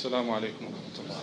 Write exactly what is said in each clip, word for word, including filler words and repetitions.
السلام عليكم ورحمة الله.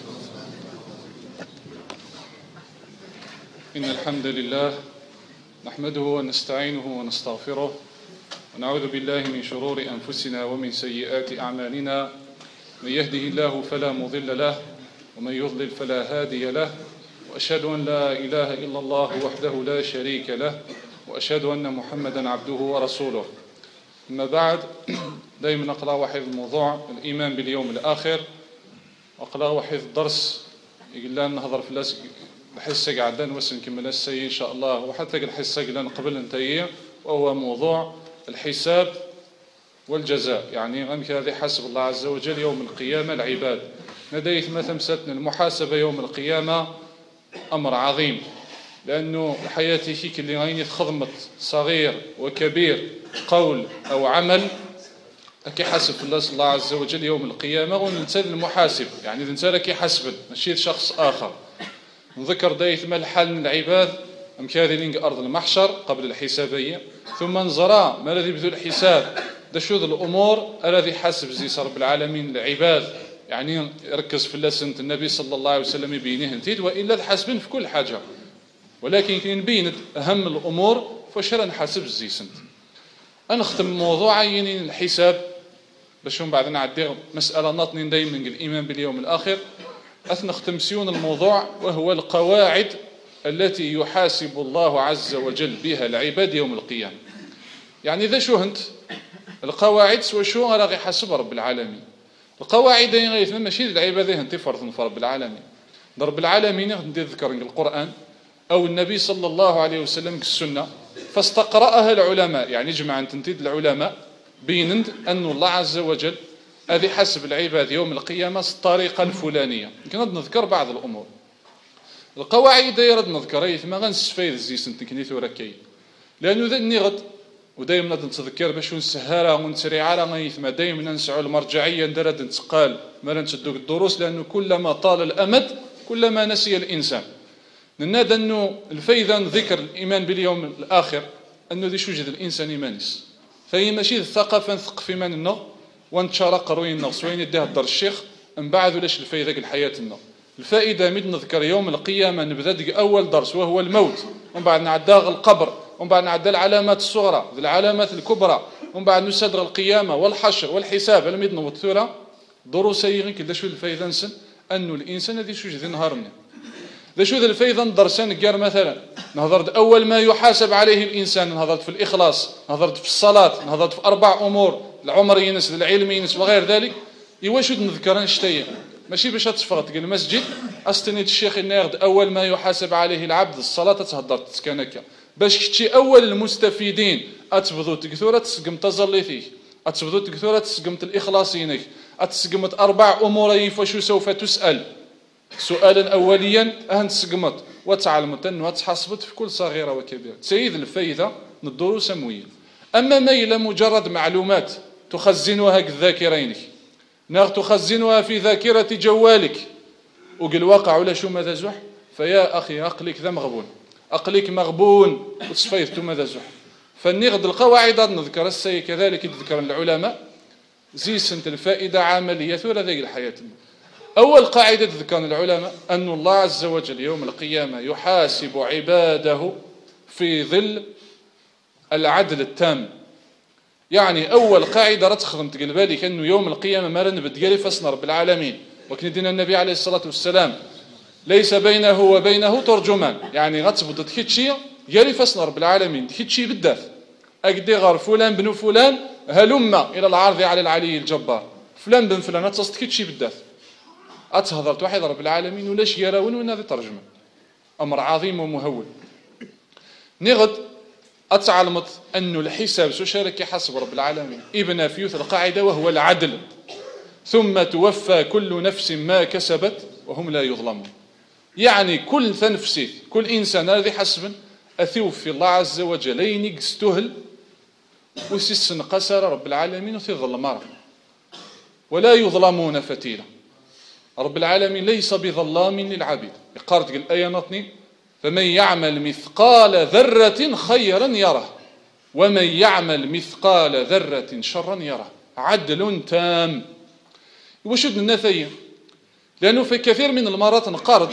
إن الحمد لله نحمده ونستعينه ونستغفره ونعوذ بالله من شرور أنفسنا ومن سيئات أعمالنا. من يهده الله فلا مضل له ومن يضلل فلا هادي له، وأشهد أن لا إله إلا الله وحده لا شريك له، وأشهد أن محمدا عبده ورسوله. أما بعد، دائما نقرأ واحد الموضوع الإيمان باليوم الآخر، وقرأ واحد الدرس يقول لنا نهضر في الحصة قاعدة نوسن نكمل السي إن شاء الله، وحتى الحصة قلنا قبل انتهي، وهو موضوع الحساب والجزاء. يعني غمك هذه حسب الله عز وجل يوم القيامة العباد نديت مثلا ستنا المحاسبة يوم القيامة أمر عظيم، لأنه حياتي فيك اللي غيني خضمت صغير وكبير قول أو عمل كي حسب الله عز وجل يوم القيامة، وننسى المحاسب يعني الإنسان كي حسب ماشي شخص آخر. نذكر دايت ما الحال من العباد مكاذلين أرض المحشر قبل الحسابية، ثم نزرى ما الذي بذو الحساب دا شو الأمور الذي حسب زي رب العالمين العباد. يعني يركز في الله سنة النبي صلى الله عليه وسلم يبينه انتيد، وإلا تحاسبين في كل حاجة، ولكن كي نبين أهم الأمور فاش راه نحاسب زي سنت. أنختم موضوع يعني الحساب باش من بعد نعدي مسألة ناطنين دايما الإيمان باليوم الآخر. أثنختم سيون الموضوع وهو القواعد التي يحاسب الله عز وجل بها العباد يوم القيامة. يعني إذا شو هنت القواعد سوى شو راغي حسب رب العالمين. القواعد غير ماشي العباد هنت فرض من رب العالمين. رب العالمين ندير ذكر القرآن أو النبي صلى الله عليه وسلم السنة فاستقرأها العلماء، يعني جمع تنتيد العلماء بينند أن الله عز وجل هذه حسب العباد يوم القيامة الطريقة الفلانية. يمكن نذكر بعض الأمور. القواعد يرد نذكرها ثم غنسفيد الزيس نتكني ثوركي، لأنه ذا النغد ودايما نتذكر باش نسهرها ونسريعها راه ثم دايما نسعوا المرجعية ندرد نتقال ما نشدوا الدروس، لأنه كلما طال الأمد كلما نسي الإنسان. ننادى أنه الفايدة ذكر الإيمان باليوم الآخر أنه ذي شوجد الإنسان إيمانيس، فهي ماشي الثقافة نثق في من النغ وانتشارق روين النغ سوين يديها الدار الشيخ من بعد ولاش الفايدة الحياة النغ. الفائدة مد نذكر يوم القيامة نبدأ أول درس وهو الموت، ومن بعد نعداغ القبر، ومن بعد نعدى العلامات الصغرى العلامات الكبرى، ومن بعد نسدر القيامة والحشر والحساب. لم يدنو الثورة دروس يغن كل شو الفايدة نسن أنه الإنسان الذي شوجد نهارنا ذا شو ذا الفايدة درسان قال مثلا نهضرت أول ما يحاسب عليه الإنسان، نهضرت في الإخلاص، نهضرت في الصلاة، نهضرت في أربع أمور العمر ينس العلم ينس وغير ذلك. يواشد نذكران شتيا ماشي باش تفرط قال المسجد استنيت الشيخ الناغد أول ما يحاسب عليه العبد الصلاة تهضرت تسكنك باش كتشي أول المستفيدين أتبذو تكثورة تسقم تزليثيه، أتبذو تكثورة تسقمت الإخلاص ينك، أتسقمت أربع أمور يفشو سوف تسأل سؤالا أوليا أهن تسقمت وتعلمت أنه وتحسبت في كل صغيرة وكبيرة. سيد الفايدة ندورو سموية. أما ما إلى مجرد معلومات تخزنها كذاكرينك ناغ تخزنها في ذاكرة جوالك وقل واقع ولا شو ماذا زح، فيا أخي أقلك ذا مغبون، أقلك مغبون وتصفيثت ماذا زح. فالنغد القواعد نذكر السي كذلك يذكر العلماء زي سنة الفائدة عملية ثورة ذي الحياة. أول قاعدة ذكر العلماء أن الله عز وجل يوم القيامة يحاسب عباده في ظل العدل التام. يعني أول قاعدة رتخدم تقل بالك أنه يوم القيامة ما نبدأ فصنا رب العالمين، وكان دينا النبي عليه الصلاة والسلام ليس بينه وبينه ترجمان، يعني غتبض تكتشي يلي فصنا رب العالمين تكتشي بالذات أقدي غير فلان بن فلان هلم إلى العرض على العلي الجبار، فلان بن فلان تكتشي بالذات أتهضرت واحد رب العالمين ولاش يراون وين هذه ترجمة أمر عظيم ومهول. نغد أتعلمت أن الحساب سشارك حسب رب العالمين ابن فيوث القاعدة وهو العدل، ثم توفى كل نفس ما كسبت وهم لا يظلمون. يعني كل نفس كل إنسان هذه حسب أثوفي الله عز وجل ينقستهل وسيسن قسر رب العالمين وفي ظلمار ولا يظلمون فتيلا. رب العالمين ليس بظلام للعبيد. قالت الآية نطني فمن يعمل مثقال ذرة خيرا يره ومن يعمل مثقال ذرة شرا يره. عدل تام. واش درنا ثاني؟ لأنه في كثير من المرات نقارض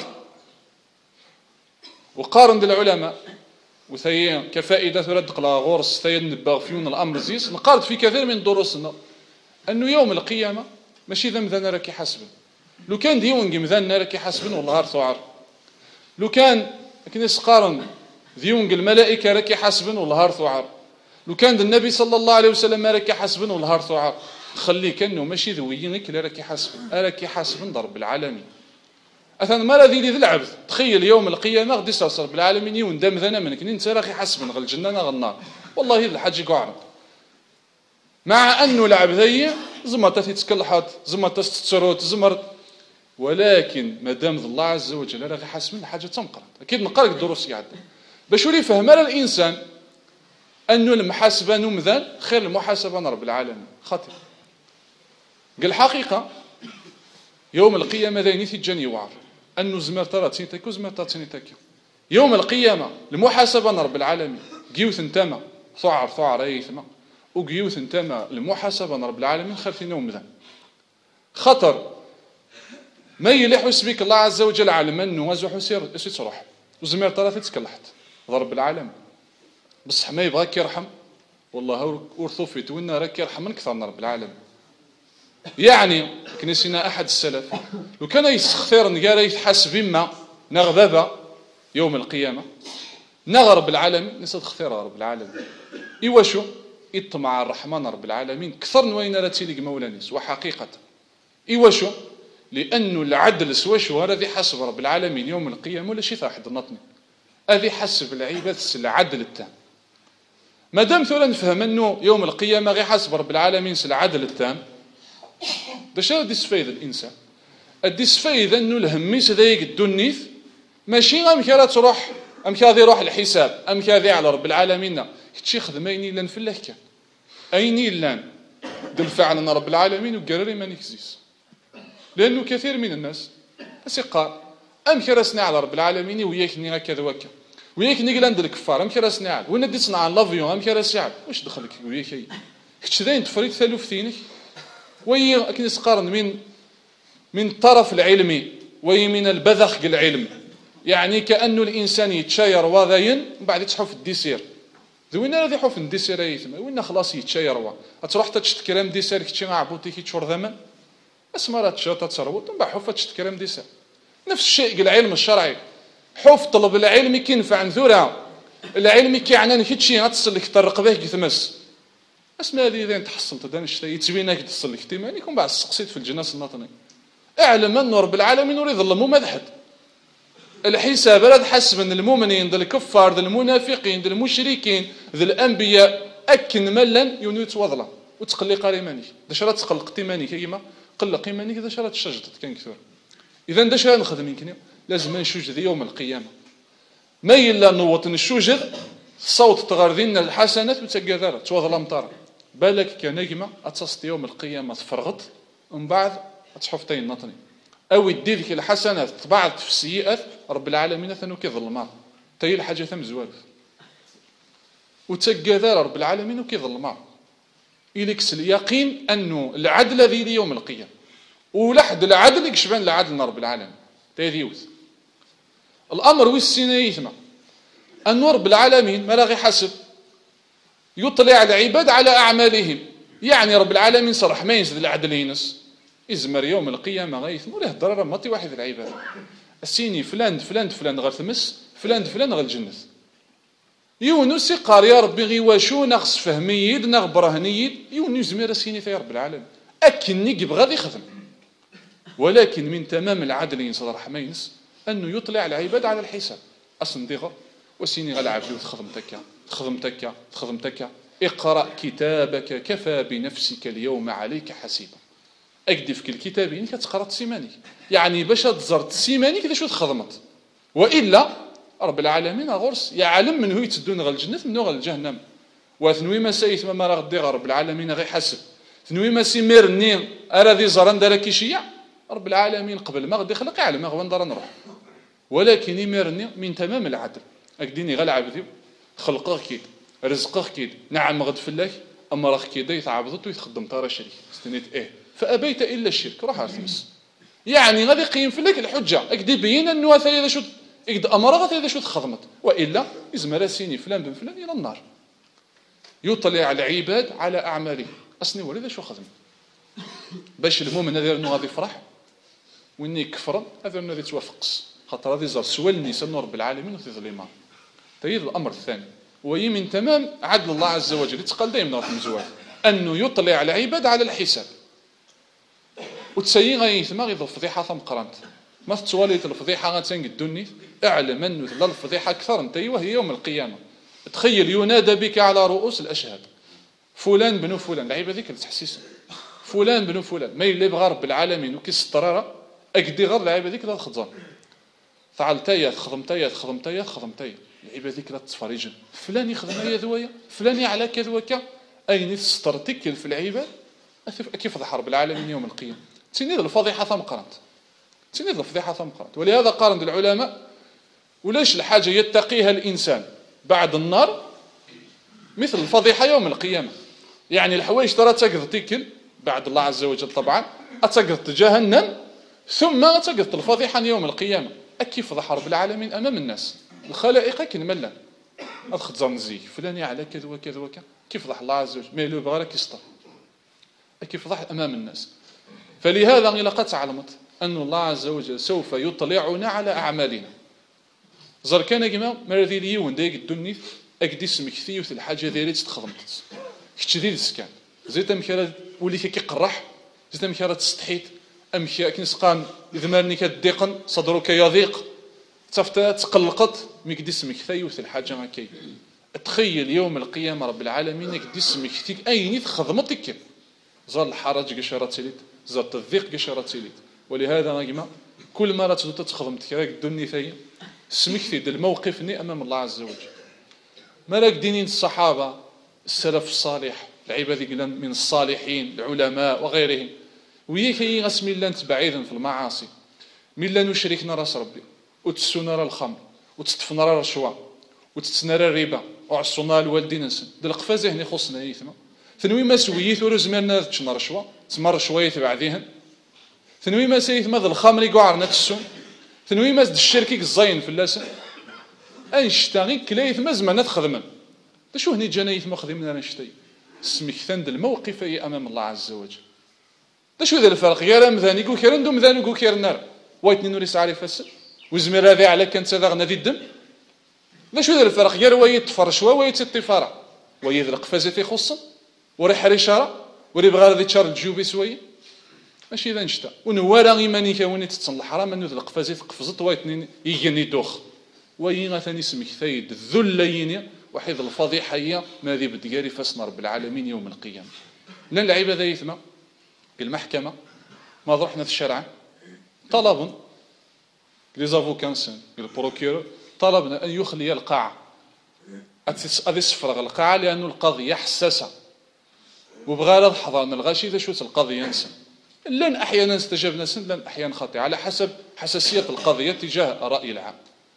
وقارن العلماء وثي كفائدة ردق لا غورس ثي نباغ فيون الأمر زيس نقارض في كثير من دروسنا أنه يوم القيامة ماشي ذا مذانا راكي حاسبن. لو كان ديون مذانا راكي حاسبن والله ثوار. لو كان كنيس قارن ديون الملائكة راكي حاسبن والله ثوار. لو كان النبي صلى الله عليه وسلم راكي حاسبن والله ثوار. خليك انه ماشي ذويينك لا راكي حاسبن راكي حاسبن رب العالمين. اثنا ما الذي ذي العبد تخيل يوم القيامه غادي يصير رب العالمين يوندم ذنا منك انت راكي حاسبن غير الجنه غير النار. والله هذا الحاج يقعد مع انه العبد هي زمرت تتكلحات زمرت تتسروت زمرت، ولكن ما دام الله عز وجل راه حاسبن الحاجه تنقرا. اكيد نقرا الدروس قاعد باش يولي يفهم الانسان انه المحاسبه نمذان خير المحاسبه رب العالمين. خاطر قال الحقيقة يوم القيامة ذيني في الجني وعر أنه زمر تراتين تكو زمر تراتين تكو يوم القيامة المحاسبة رب العالمين قيوث انتما ثعر ثعر أيثما وقيوث انتما المحاسبة رب العالمين خير في نوم ذا خطر ما يلح يسبيك الله عز وجل على من وزح يسير يسير وزمر تراتين تكلحت رب العالمين بصح ما يبغاك يرحم والله ورثو في تونا راك يرحم من كثر رب العالمين. يعني كنسينا أحد السلف لو كان يستخثر نقال يتحاسب إما نغبابة يوم القيامة نغرب العالمين نسد خثير رب العالمين إيواشو يطمع الرحمن رب العالمين كثر نوين راتيلك مولانيس وحقيقة إيواشو لأنه العدل سواشو هذا حسب رب العالمين يوم القيامة ولا شيء واحد نطني هذه حسب العباد العدل التام. ما دام ثولا نفهم أنه يوم القيامة غير حسب رب العالمين العدل التام باش غادي يستفيد الانسان غادي يستفيد انه الهميس ذاك الدنيث ماشي غامك راه تروح امك غادي يروح الحساب امك غادي على رب العالمين كتشي خدميني لان في الله كان ايني لان دل فعلنا رب العالمين وقرري ما نكزيس لانه كثير من الناس اسقار امك راسنا على رب العالمين وياك ني هكذا وكا وياك ني لاند الكفار امك راسنا على وين دي تصنع لافيون امك راسنا واش دخلك وياك كتش ذاين تفريد ثالوف ثينك وي أكن يسقارن من من الطرف العلمي وي من البذخ العلم يعني كأنه الإنسان يتشاير واذين بعد تحف الديسير ذوين هذا يحف الديسير يتم وين خلاص يتشاير وا تروح تشت كرام ديسير كتشي عبوتي كي تشور ذمن اسمع راه تشوت تسروت من بعد حف تشت كرام ديسير نفس الشيء العلم الشرعي حف طلب العلم كينفع نذورها العلم كيعنان كيتشي غتصل لك طرق به كيتمس اسمع هذه اذا تحصلت هذا الشيء يتبينك تصلي احتمال يكون بعد سقسيت في الجناس الناطني اعلم ان رب العالمين يريد ظلموا مدحت الحساب لا تحسب ان المؤمنين ذا الكفار ذا المنافقين ذا المشركين ذا الانبياء اكن ملا يونيت وضلا وتقلق ايمانك ذا شرات تقلق ايمانك كيما قلق ايمانك ذا شرات شجت كان كثر اذا ذا شرا نخدم يمكن لازم نشوج يوم القيامه ما الا نوط نشوج صوت تغردين الحسنات وتقدر توضل امطار بالك كنجمة أتصست يوم القيامة تفرغت ومن بعد تحفتين نطني أو يديك الحسنات طبعت في السيئات رب العالمين ثنو كي ظلمات تي الحاجة ثم زوالف وتقدر رب العالمين وكي ظلمات إليكس اليقين أنه العدل ذي ليوم القيامة ولحد العدل يكشبان العدل رب العالمين تيذيوث الأمر والسنة يثمى أن رب العالمين ما راغي حسب يطلع العباد على أعمالهم يعني رب العالمين صرح ما ينزل العدل ينس إزمر يوم القيامة غيث موله الضرر مطي واحد العباد السيني فلان فلان فلان غير ثمس فلان فلان غير الجنة يونس قال يا ربي غي واشو نغص فهميد نغبرهنيد يونس زمير السيني في رب العالمين أكني يبغى يخدم ولكن من تمام العدل ينصرح ما ينس أنه يطلع العباد على الحساب أصندغ وسيني غلعب لي خدمتك خدمتك خدمتك اقرأ كتابك كفى بنفسك اليوم عليك حسيبا أكدفك الكتاب يعني كتقرأ سيمانيك يعني باش تزرت سيمانيك شو تخدمت وإلا رب العالمين غرس يعلم من هو يتدون غير الجنة من غير الجهنم وثنوي ما سيث ما راه غدي رب العالمين غير حسب ثنوي ما سيميرني أراذي زران دارك شيع رب العالمين قبل ما غدي خلق يعلم غوان دار نروح ولكن يميرني من تمام العدل أكديني غير عبدي خلقه كيد رزقه كيد نعم غد فلاك اما راه كيدا يتعبضت ويتخدم طاره شريك استنيت ايه فأبيت إلا الشرك روح أرثمس يعني غادي يقيم في لك الحجة أكد يبين أنه هذا شو أكد أمر هذا شو تخدمت وإلا يزمر سيني فلان بن فلان إلى النار. يطلع العباد على أعماله أصني ولذا شو خدم باش المؤمن هذا أنه غادي يفرح وإني يكفر هذا أنه غادي يتوافقس خاطر غادي يزار سوى النساء رب العالمين وفي ظلمها. تيجي الأمر الثاني وهي من تمام عدل الله عز وجل يتقال دائما في المزوال أنه يطلع العباد على الحساب وتسيي غايث ما غيظ الفضيحة ثم قرنت ما تتواليت الفضيحة غتنق الدنيا اعلم أنه لا الفضيحة أكثر انت وهي يوم القيامة. تخيل ينادى بك على رؤوس الأشهاد فلان بنو فلان العيبة ذيك التحسيس فلان بنو فلان ما يلي بغى رب العالمين وكيسترارة أكدي غير العيبة ذيك لا الخضان فعلتايا خدمتايا خدمتايا خدمتايا العيبة ذيك لا تفريجن فلان يخدم هي ذويا فلان على كذا وكا أين تسترتك في العيبة كيف ضحى رب العالمين يوم القيامة. تنيد الفضيحة ثم قرنت تنيد الفضيحة ثم قرنت ولهذا قارن العلماء ولاش الحاجة يتقيها الإنسان بعد النار مثل الفضيحة يوم القيامة. يعني الحوايج ترى تقض تيكل بعد الله عز وجل طبعا أتقض جهنم ثم أتقض الفضيحة يوم القيامة. أكيف ضحى رب العالمين أمام الناس الخلائق كنملا أدخل زرنزي فلان على كذا وكذا وكذا كيف ضحى الله عز وجل ما يلو بغارك يسطر كيف ضحى أمام الناس. فلهذا إلا قد تعلمت أن الله عز وجل سوف يطلعنا على أعمالنا زر كان جماعة مرذي ليون دايق الدنيا أكدي اسمك ثيوث الحاجة ديالي تخدمت كتشديد السكان زيت أمكارا ولي كي قرح زيت أمكارا تستحيت أمكارا كنسقان إذا مارني كديقن صدرك يضيق تفتا تقلقت مكدي اسمك ثيوث الحاجة ما كي تخيل يوم القيامة رب العالمين كدي اسمك ثيك أيني خدمتك زار الحرج قشرة تليت زار الضيق قشرة تليت. ولهذا نجمع كل مرة تدو تخدم تكراك الدنيا ثانية سمكتي دل موقفني أمام الله عز وجل. مالك دينين الصحابة السلف الصالح العباد من الصالحين العلماء وغيرهم ويكي غسمي الله بعيدا في المعاصي من لا نشركنا راس ربي وتسونا الخمر وتستفنا الرشوة وتتسنا الربا وعصونا الوالدين نسن دل القفازة هنا خصنا يثما ثنوي ما سويت ورزمنا تشنا رشوة تسمى رشوية بعديهن ثنوي ما سيث ماذا الخمر يقعرنا تسون ثنوي ما زد الشركي الزين في اللسن أنشتاغي كلايث ما زمان تخدمن شو هني جنايث ما خدمنا نشتي اسمك ثند الموقف أمام الله عز وجل. دا شو ذا الفرق غير مذاني يقول كيرن دو مذاني يقول كيرن نار وايتني نوري سعري فسر وزمير هذا على كانت سذاغنا ذي الدم. دا شو ذا الفرق غير ويت فرشوا ويت الطفارة ويذ القفازة خصا وريح رشارة وري بغار ذي تشار الجيوبي سوي ماشي إذا نشتا ونوارا إيماني كوني تتصل الحرام أنه ذا القفازة قفزت وايتني يجني دوخ وينا ثاني اسمك ثيد الذلين وحيد الفضيحة ما ذي بدقاري فاسنا رب العالمين يوم القيامة. لأن العيبة ذا يثمى المحكمة ما ضرحنا في الشرع طلب لزافوكانسن البروكيور طلبنا أن يخلي القاعة أذي يسفرغ القاعة لأنه القضية حساسة وبغى حضرنا الغاشي إذا شوت القضية نسن لن أحيانا استجبنا سن لن أحيانا خاطئ على حسب حساسية القضية تجاه الرأي العام.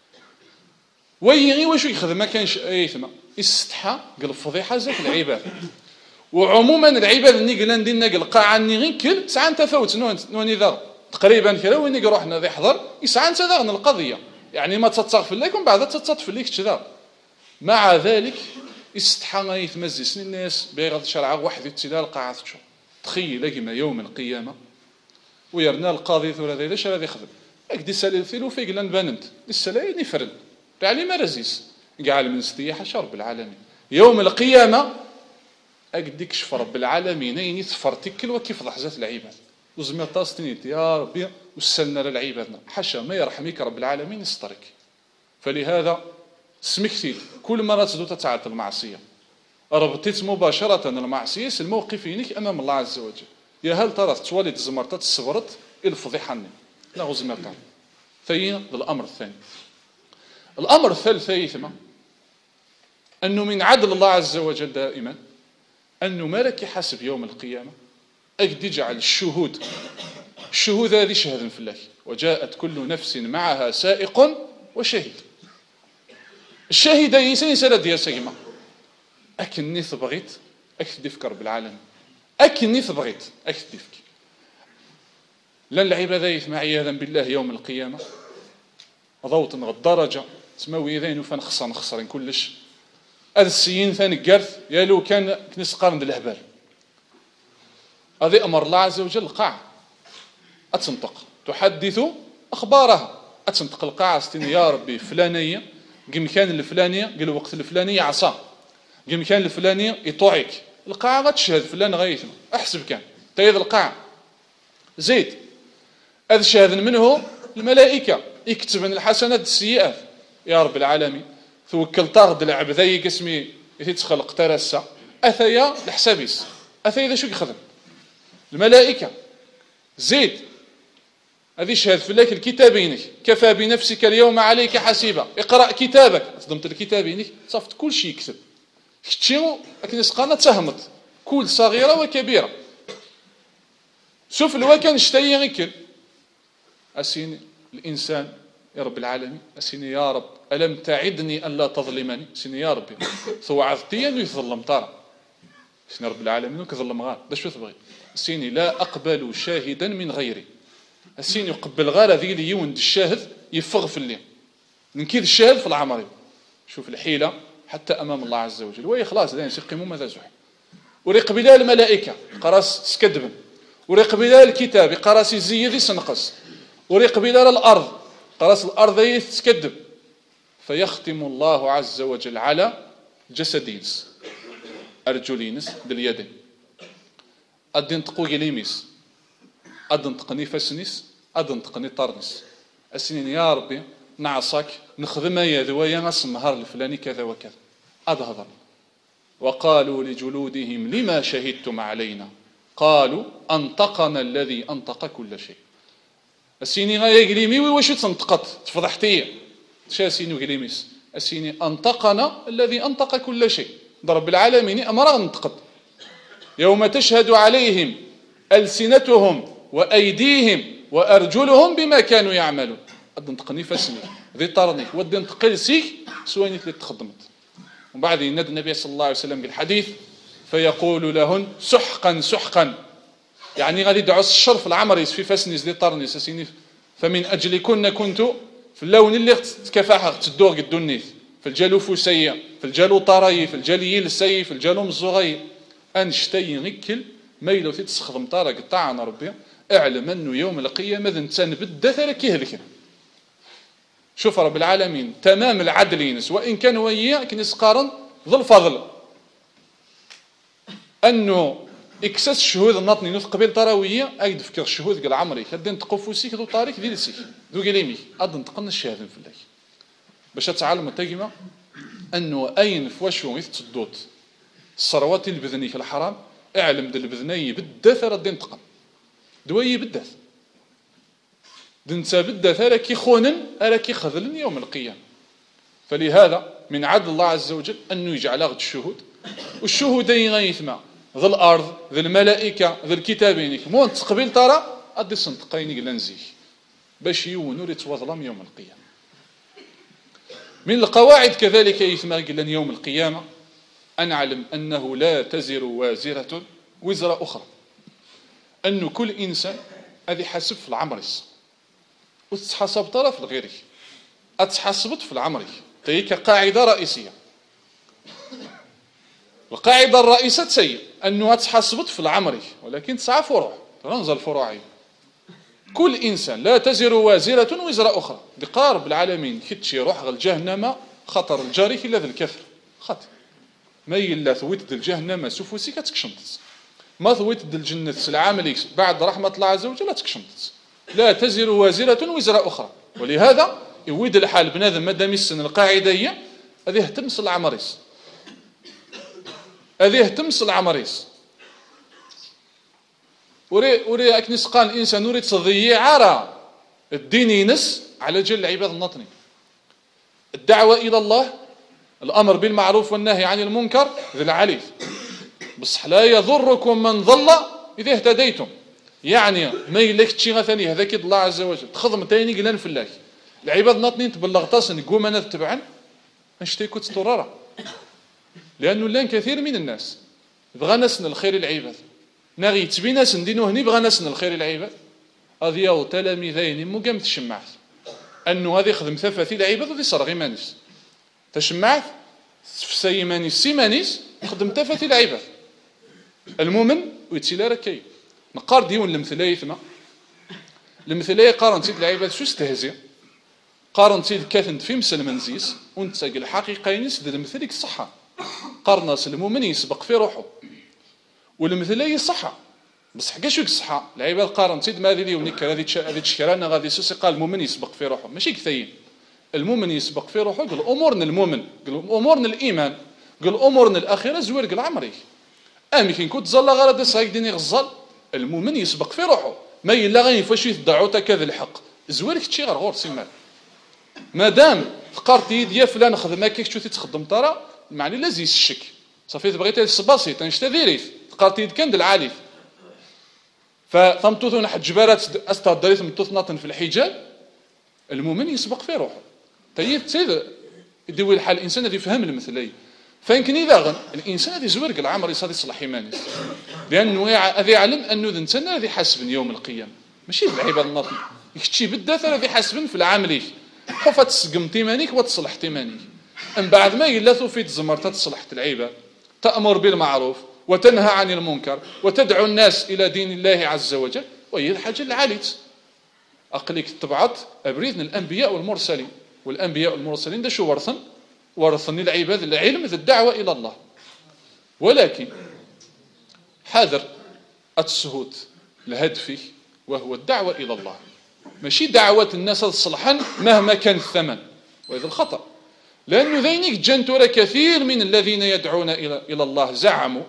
ويغي واش يخدم ما كانش ايثما استحى قال الفضيحه زاك العباد وعموما العباد اللي قلنا ندير القاعه اني غير كل ساعه تفوت نوني ذا تقريبا كذا وين روحنا ذا يحضر يسعى انت ذا القضيه يعني ما تتصرف لكم بعد تتصرف ليك كذا. مع ذلك استحى يتمزي سن الناس بغض شرع واحد يتسلى القاعه تشوف تخيل كما يوم القيامه ويرنا القاضي ثورة ذا اش غادي يخدم اكدي سالي الفيلو في قلنا بننت السلاي يفرد يعني ما رزيز قال من استياح شرب العالمين يوم القيامة أقدك شف رب العالمين أين يتفرتك وكيف ضحزات العباد وزمير تاستنيت يا ربي وسلنا للعبادنا حشا ما يرحمك رب العالمين يسترك. فلهذا سمكتي كل مرة تدو تتعاطى المعصية ربطيت مباشرة المعصية الموقف ينك أمام الله عز وجل يا هل ترى توالد زمرتات الصبرت الفضيحة لا غزمير تاني ثانيا الأمر الثاني. الأمر الثالث يثمى أنه من عدل الله عز وجل دائما أنه مالك حسب يوم القيامة أجد يجعل الشهود الشهود هذه شهد في الله وجاءت كل نفس معها سائق وشهيد. الشهيد يسين سرد يا سيما أكني ثبغيت أكد يفكر بالعالم أكني ثبغيت أكد يفك لن العبادة يثمع عياذا بالله يوم القيامة ضوط الدرجة تسموي ذين فان خسر نخسرين كلش هذا السيين ثاني قرث يالو كان كنس قارن الأهبال هذا أمر الله عز وجل القاع أتنطق تحدث أخبارها أتنطق القاع ستين يا ربي فلانية قم كان الفلانية قال وقت الفلانية عصا قم كان الفلانية يطوعك القاع غتشهد فلان غيثم أحسب كان تيض القاع زيد هذا شاهد منه الملائكة يكتبن الحسنات السيئات يا رب العالمين توكل طاغد العبد قسمي يتخلق ترسى أثيا الحسابيس أثيا إذا شو يخدم الملائكة زيد هذه شهد في لك الكتابينك كفى بنفسك اليوم عليك حسيبا اقرأ كتابك صدمت الكتابينك صفت كل شيء يكتب شتيو لكن سقانا تهمت كل صغيرة وكبيرة شوف الوكان اشتهي غيكل أسيني الإنسان يا رب العالمين أسيني يا رب ألم تعدني ألا تظلمني أسيني يا ربي ثو عذتي أنه يظلم ترى أسيني رب العالمين وكظلم غار ده شو تبغي أسيني لا أقبل شاهدا من غيري أسيني يقبل غار ذي لي يوند الشاهد يفغ في الليل نكيد الشاهد في العمر شوف الحيلة حتى أمام الله عز وجل وهي خلاص لا يسقموا ماذا زحي وريق بلا الملائكة قراس سكدبن وريق بلا الكتاب قراس يزيد سنقص وريق بلا الأرض قراس الأرض يتكذب فيختم الله عز وجل على جسدينس أرجلينس باليدين أدن تقوي ليميس أدن تقني فسنيس أدن تقني طرنس السنين يا ربي نعصك نخدم يا ذويا نص النهار الفلاني كذا وكذا أظهر وقالوا لجلودهم لما شهدتم علينا قالوا أنطقنا الذي أنطق كل شيء السيني غاية قليمي ويش تنطقت تفضحتي شا سيني قليميس السيني أنطقنا الذي أنطق كل شيء ضرب العالمين أمر أنطقت يوم تشهد عليهم ألسنتهم وأيديهم وأرجلهم بما كانوا يعملون أدن تقني فسني ذي طرني ودن تقل سيك سويني اللي تخدمت وبعد يند النبي صلى الله عليه وسلم بالحديث فيقول لهن سحقا سحقا يعني غادي دعس الشر في العمر في فسنيس دي طرنيس سيني فمن أجلكن كنت في اللون اللي تكفاح تدور قد النيث في الجالو فوسية في الجالو طراي في الجاليل السي في الجالو مزغي أنشتي غكل ميلو تتسخدم طارق طاعنا ربي اعلم أنه يوم القيامة ذا انسان بدأ ثلك يهلك شوف رب العالمين تمام العدلينس وإن كان وياه كنس قارن ذو الفضل أنه إكساس الشهود النطني نوث قبيل طراوية أيد فكر الشهود قال عمري كدين تقفوا سيك ذو طاريك ذي لسيك ذو قليمي أدن تقن الشهادة في الله باش تعلم التقيمة أنه أين فواشو يتصدوت الصروات البذني في الحرام اعلم ذا البذني بالدث ردين تقن دوي بالدث دنسا بالدث أراكي خونن أراكي خذلن يوم القيامة فلهذا من عدل الله عز وجل أنه يجعل غد الشهود والشهودين غيثما ذا الأرض ذا الملائكة ذا الكتابين مون تقبل ترى أدي سنتقين لنزيه باش يونور يتوظلم يوم القيامة من القواعد كذلك يثما قلن يوم القيامة أن نعلم أنه لا تزر وازرة وزر أخرى أنه كل إنسان هذه حسب في العمرس وتتحسب طرف لغيره أتحسبت في العمري تلك قاعدة رئيسية القاعدة الرئيسة سيء أنه تحسبت في العمري ولكن تسعى فروع تنزل الفروعي كل إنسان لا تزر وازرة وزر أخرى بقارب العالمين كتشي روح الجهنم خطر الجاري إلا ذا الكثر خط ما يلا ثويت ذا الجهنم سفوسي كتكشمت ما ثويت ذا الجنة العاملي بعد رحمة الله عز وجل تكشمت لا تزر وازرة وزر أخرى ولهذا يويد الحال بنادم مادام السن القاعدة هي هذه تمس العمريس هذه تمس العمريس وري وري أكنس قال الإنسان يريد تضييع على الدين ينس على جل العباد النطني الدعوة إلى الله الأمر بالمعروف والنهي عن المنكر ذي العليف بصح لا يضركم من ضل إذا اهتديتم يعني ما يلك تشي ثاني هذاك الله عز وجل تخدم تاني قلنا في الله العباد ناطنين تبلغتاس قوم انا تبعا نشتيكو تسترارا لانه لان كثير من الناس بغى ناس الخير العباد ناغي تبي ناس ندينو هني بغى ناس الخير العباد هذه او تلاميذين مو قام تشمعت انه هذه يخدم ثفاثي العباد وذي صرغي مانيس تشمعت في سيمانيس سيمانيس خدم ثفاثي العباد المؤمن ويتسيلا ركاي نقار ديون المثليه ثما المثليه قارن سيد العباد شو استهزئ قارن سيد كاثند في مسلم نزيس وانت الحقيقه ينسد المثليك الصحه قارن المؤمن يسبق في روحه والمثليه صحه بصح كاش الصحه العباد قارن سيد ما هذه ونيك هذه هذه تشكرانا غادي سوسي قال المؤمن يسبق في روحه ماشي كثيين المؤمن يسبق في روحه قال امورنا المؤمن قال امورنا الايمان قال امورنا الاخره زوير قال عمري امي كي كنت زلا غير هذا صايك ديني غزال المؤمن يسبق في روحه ما الا غير فاش يدعو كذا الحق زوير كتشي غير غور سيمان مادام فقرت يديا فلان خدمه كيك شو تخدم ترى معني لا زي الشك صافي بغيتي السباسي تنشتا ديريت فقرت يد كان العالي فثمتوثون حد جبارات استهدري ثمتوث في الحجاب المؤمن يسبق في روحه طيب سيد يدوي الحال الانسان الذي يفهم المثليه فيمكن اذا غن الانسان الذي زورق العمر يصادي يصلح ايمانه لانه هذا يعلم انه ذا انسان الذي حاسب يوم القيامه ماشي بالعباد الناطق يكتشي بالذات الذي حاسب في العمليه خوفا تسقم تيمانيك وتصلح تيمانيك من بعد ما يلثوا في تزمرت تصلح العباد تأمر بالمعروف وتنهى عن المنكر وتدعو الناس إلى دين الله عز وجل وهي الحاجة اللي عليت أقليك تبعت أبريثن الأنبياء والمرسلين والأنبياء والمرسلين ده شو ورثن ورثني العباد العلم ذا الدعوة إلى الله ولكن حذر السهوت الهدف وهو الدعوة إلى الله ماشي دعوة الناس الصلحا مهما كان الثمن وهذا الخطأ لأنه ذينك جنتور كثير من الذين يدعون إلى إلى الله زعموا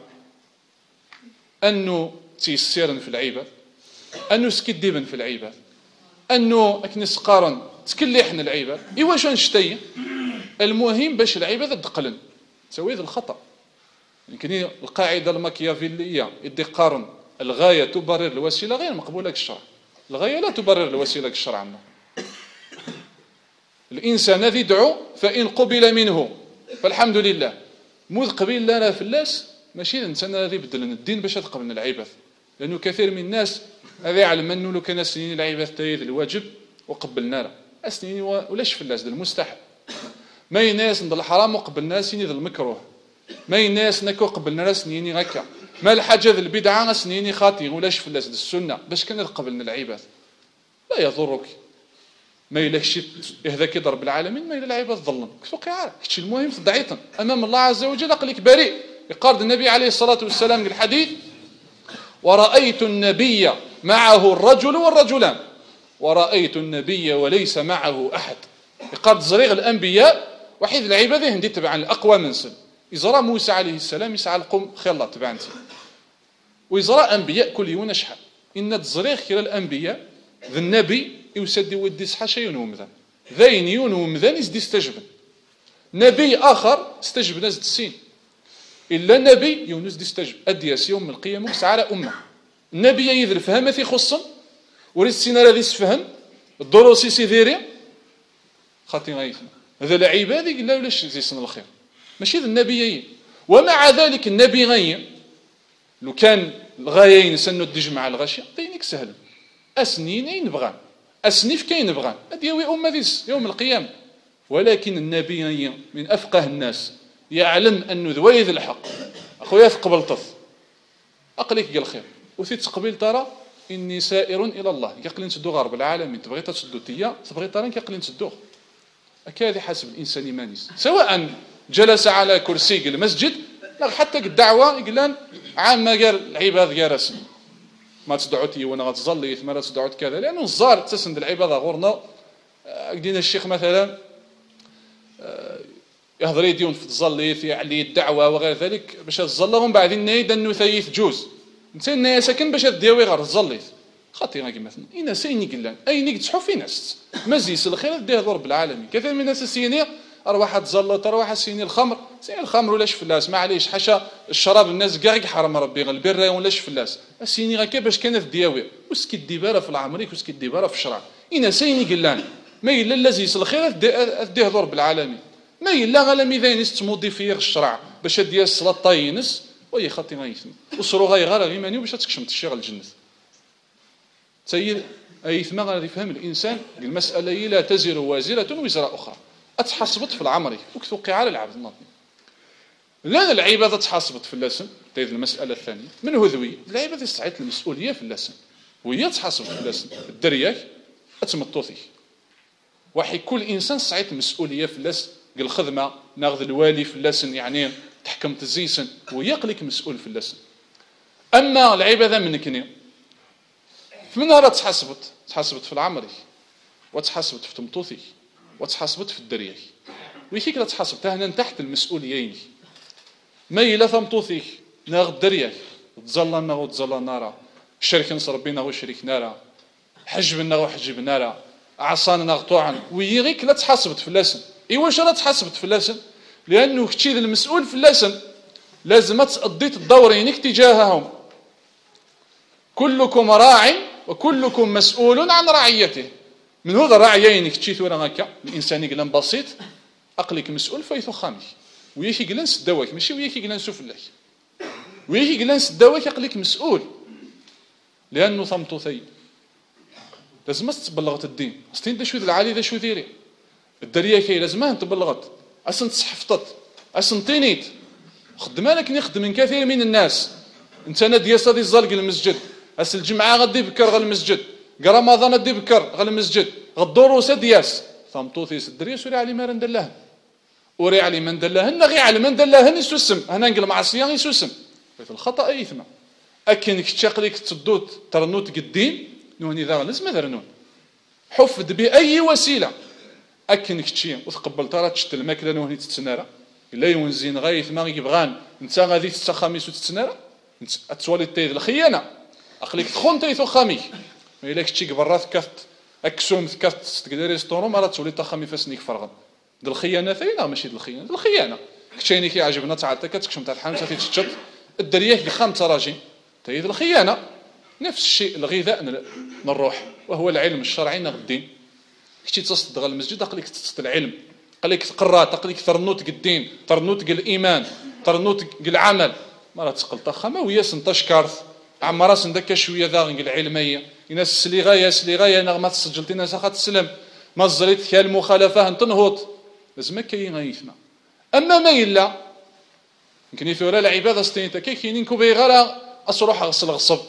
أنه تيسيرا في العباد أنه سكدبا في العباد أنه أكنس قارن تكليحنا العباد إيوا شو نشتي المهم باش العباد تقلن تسوي ذا الخطأ يمكن القاعدة الماكيافيلية يدي قارن الغاية تبرر الوسيلة غير مقبولة الشرع الغاية لا تبرر الوسيلة الشرع عنه الإنسان الذي يدعو فإن قبل منه فالحمد لله مذ قبيل لنا في الناس ماشي الإنسان الذي بدل الدين باش تقبلنا العباد لأنه كثير من الناس هذا يعلم أنه لو كان سنين العباد تايد الواجب وقبلنا له أسنين ولاش في الناس المستحب ما يناس ند الحرام وقبلنا سنين ذا المكروه ما يناس نكو قبلنا سنين غكا ما الحاجة ذا البدعة سنين خاطئ ولاش في الناس السنة باش كان قبلنا العباد لا يضرك ما إلا شي هذاك يضرب العالمين ما إلا العباد ظلم كتوقع عارف كتشي المهم تضعيطا أمام الله عز وجل أقلك بريء يقارد النبي عليه الصلاة والسلام الحديث ورأيت النبي معه الرجل والرجلان ورأيت النبي وليس معه أحد يقارد زريغ الأنبياء وحيد العباد هندي تبعا الأقوى منسل يزرى موسى عليه السلام يسعى القوم خير الله تبعنتي ويزرى أنبياء كل يوم شحال إن تزريغ كلا الأنبياء ذا النبي يسدي ودي صحا شيء ومذان ذين يون ومذان يزدي استجبن نبي آخر استجب ناس السين إلا نبي يونس دي استجب أدياس يوم القيامة على أمة النبي يذر فهمة خصا وريد السينارة ذي سفهم الدروسي سيذيري خاطي غايثنا هذا العبادي قال لا ولاش زي سن الخير ماشي ذا النبي ومع ذلك النبي غي لو كان الغايين سنو الدجمع الغاشية دينك سهل أسنين أين بغان أسنيف كاين بغان أديوي أمة ذيس يوم القيامة ولكن النبي من أفقه الناس يعلم أنه ذويذ الحق أخويا تقبل طف أقليك قال خير وثي تقبل ترى إني سائر إلى الله يقلين تسدو غرب العالمين تبغي تسدو تيا تبغي ترى يقلين تسدو أكاذي حسب الإنسان إيمانيس سواء جلس على كرسي المسجد لا حتى الدعوة يقولان عام قال العباد قال رسم ما تدعوتي وانا غتظلي ما تدعوت كذا لانه الزار تسند العباده غورنا قدينا الشيخ مثلا يهضر يديون في تظلي في علي الدعوه وغير ذلك باش تظلى ومن بعد نايد انه ثيث جوز انت نايا ساكن باش ديوي غير تظلي خاطي غير مثلا اين سيني قلان اين تحو في ناس مزيس الخير ديه رب العالمين كثير من الناس السينيه ارواح تزلط ارواح السيني الخمر سي الخمر ولاش فلاس معليش حاشا الشراب الناس كاع حرام ربي البر ولاش فلاس السيني غير باش كانت دياوي وسكي الدباره في العمريك وسكي الدباره في الشرع اين سيني قلان ما الا الذي الخير ديه رب العالمين ما الا غير ميزان تموضي في الشرع باش ديال الصلاه طاينس وهي خاطي غيثم وصرو غير غير غيماني باش تكشم تشيغ الجنه سيد أي ثم غادي يفهم الإنسان المسألة هي لا تزر وازرة وزر أخرى أتحسبت في العمر وكتوقع على العبد النظيم لأن العبادة تحاسبت في اللسن تايد المسألة الثانية من هو ذوي العبادة استعيت المسؤولية في اللسن وهي تحاسبت في اللسن الدرياك أتمطوثي وحي كل إنسان استعيت المسؤولية في اللسن قال الخدمة ناخذ الوالي في اللسن يعني تحكم تزيسن ويقلك مسؤول في اللسن أما العبادة من كني فمن نهار تحاسبت تحاسبت في العمر وتحاسبت في تمطوثي وتحاسبت في الدرياك ويكيك لا تحاسبت هنا تحت المسؤوليين ما إلا ثمطوثيك ناخذ درياك تزلا ناغو تزلا نارا الشركة نصربي ناغو شريك نارا حجب ناغو حجب نارا عصان ناغو طوعا ويغيك لا تحاسبت في اللسن إيواش لا تحاسبت في اللسن لأنه كتشيد المسؤول في اللسن لازم تأديت الدورينك تجاههم كلكم راع وكلكم مسؤول عن رعيته من هذا الرعيين كتشيث ولا هكا الإنسان يقلن بسيط أقلك مسؤول فايثو خامي وياك يقلن سداواك ماشي وياك يقلن سفلاك وياك يقلن سداواك أقلك مسؤول لأنه ثمطوثي لازم تبلغت الدين ستين دا شو ذا العالي ذا شو ذيري الدريه كي لازم تبلغت أسن تصحفطت أسن طينيت خدمة لك نخدم كثير من الناس انت نادي صدي الزلق المسجد أس الجمعة غدي بكر غل المسجد رمضان غدي بكر غل المسجد غدوروس دياس ثمطوثي الدريه سوري علي ما ندلاه وري علي من دلاهن غي على من دلاهن يسوسم هنا نقل معصيه يسوسم في الخطا اي ثم اكن كتشقلك تدوت ترنوت قدين نوني ذا لازم ذرنون حفد باي وسيله اكن كتشي وتقبل ترى تشت الماكله نوني تتسناره الا يونزين غايث ما يبغان انت غادي تستخمس وتتسناره انت تولي تيد الخيانه اخليك تخون تيثو خامي ما الا كتشي برات كفت اكسوم كفت تقدر ريستورون مرة تولي تخامي فاسنيك فرغا د الخيانه ثينا ماشي د الخيانه د الخيانه كتشيني كي عجبنا تاع كتكشم تاع الحامسه تيتشط الدرياك بخمسه راجي تايد الخيانه نفس الشيء الغذاء نروح وهو العلم الشرعي نغ الدين كتي تصدق المسجد اقليك تصدق العلم قالك تقرا تقليك ترنوت الدين ترنوت الايمان ترنوت العمل مرة تسقل طخمه ويا سنتشكرت عم راس ندك شويه ذا العلميه الناس سلي غايه سلي غايه نغمه سجلتي ناس اخا تسلم ما زريت كال المخالفه تنهض لازم كاين غيثنا اما ما الا يمكن يثور العباده ستينتا كي كاينين كوبي غير اصروح اغسل غصب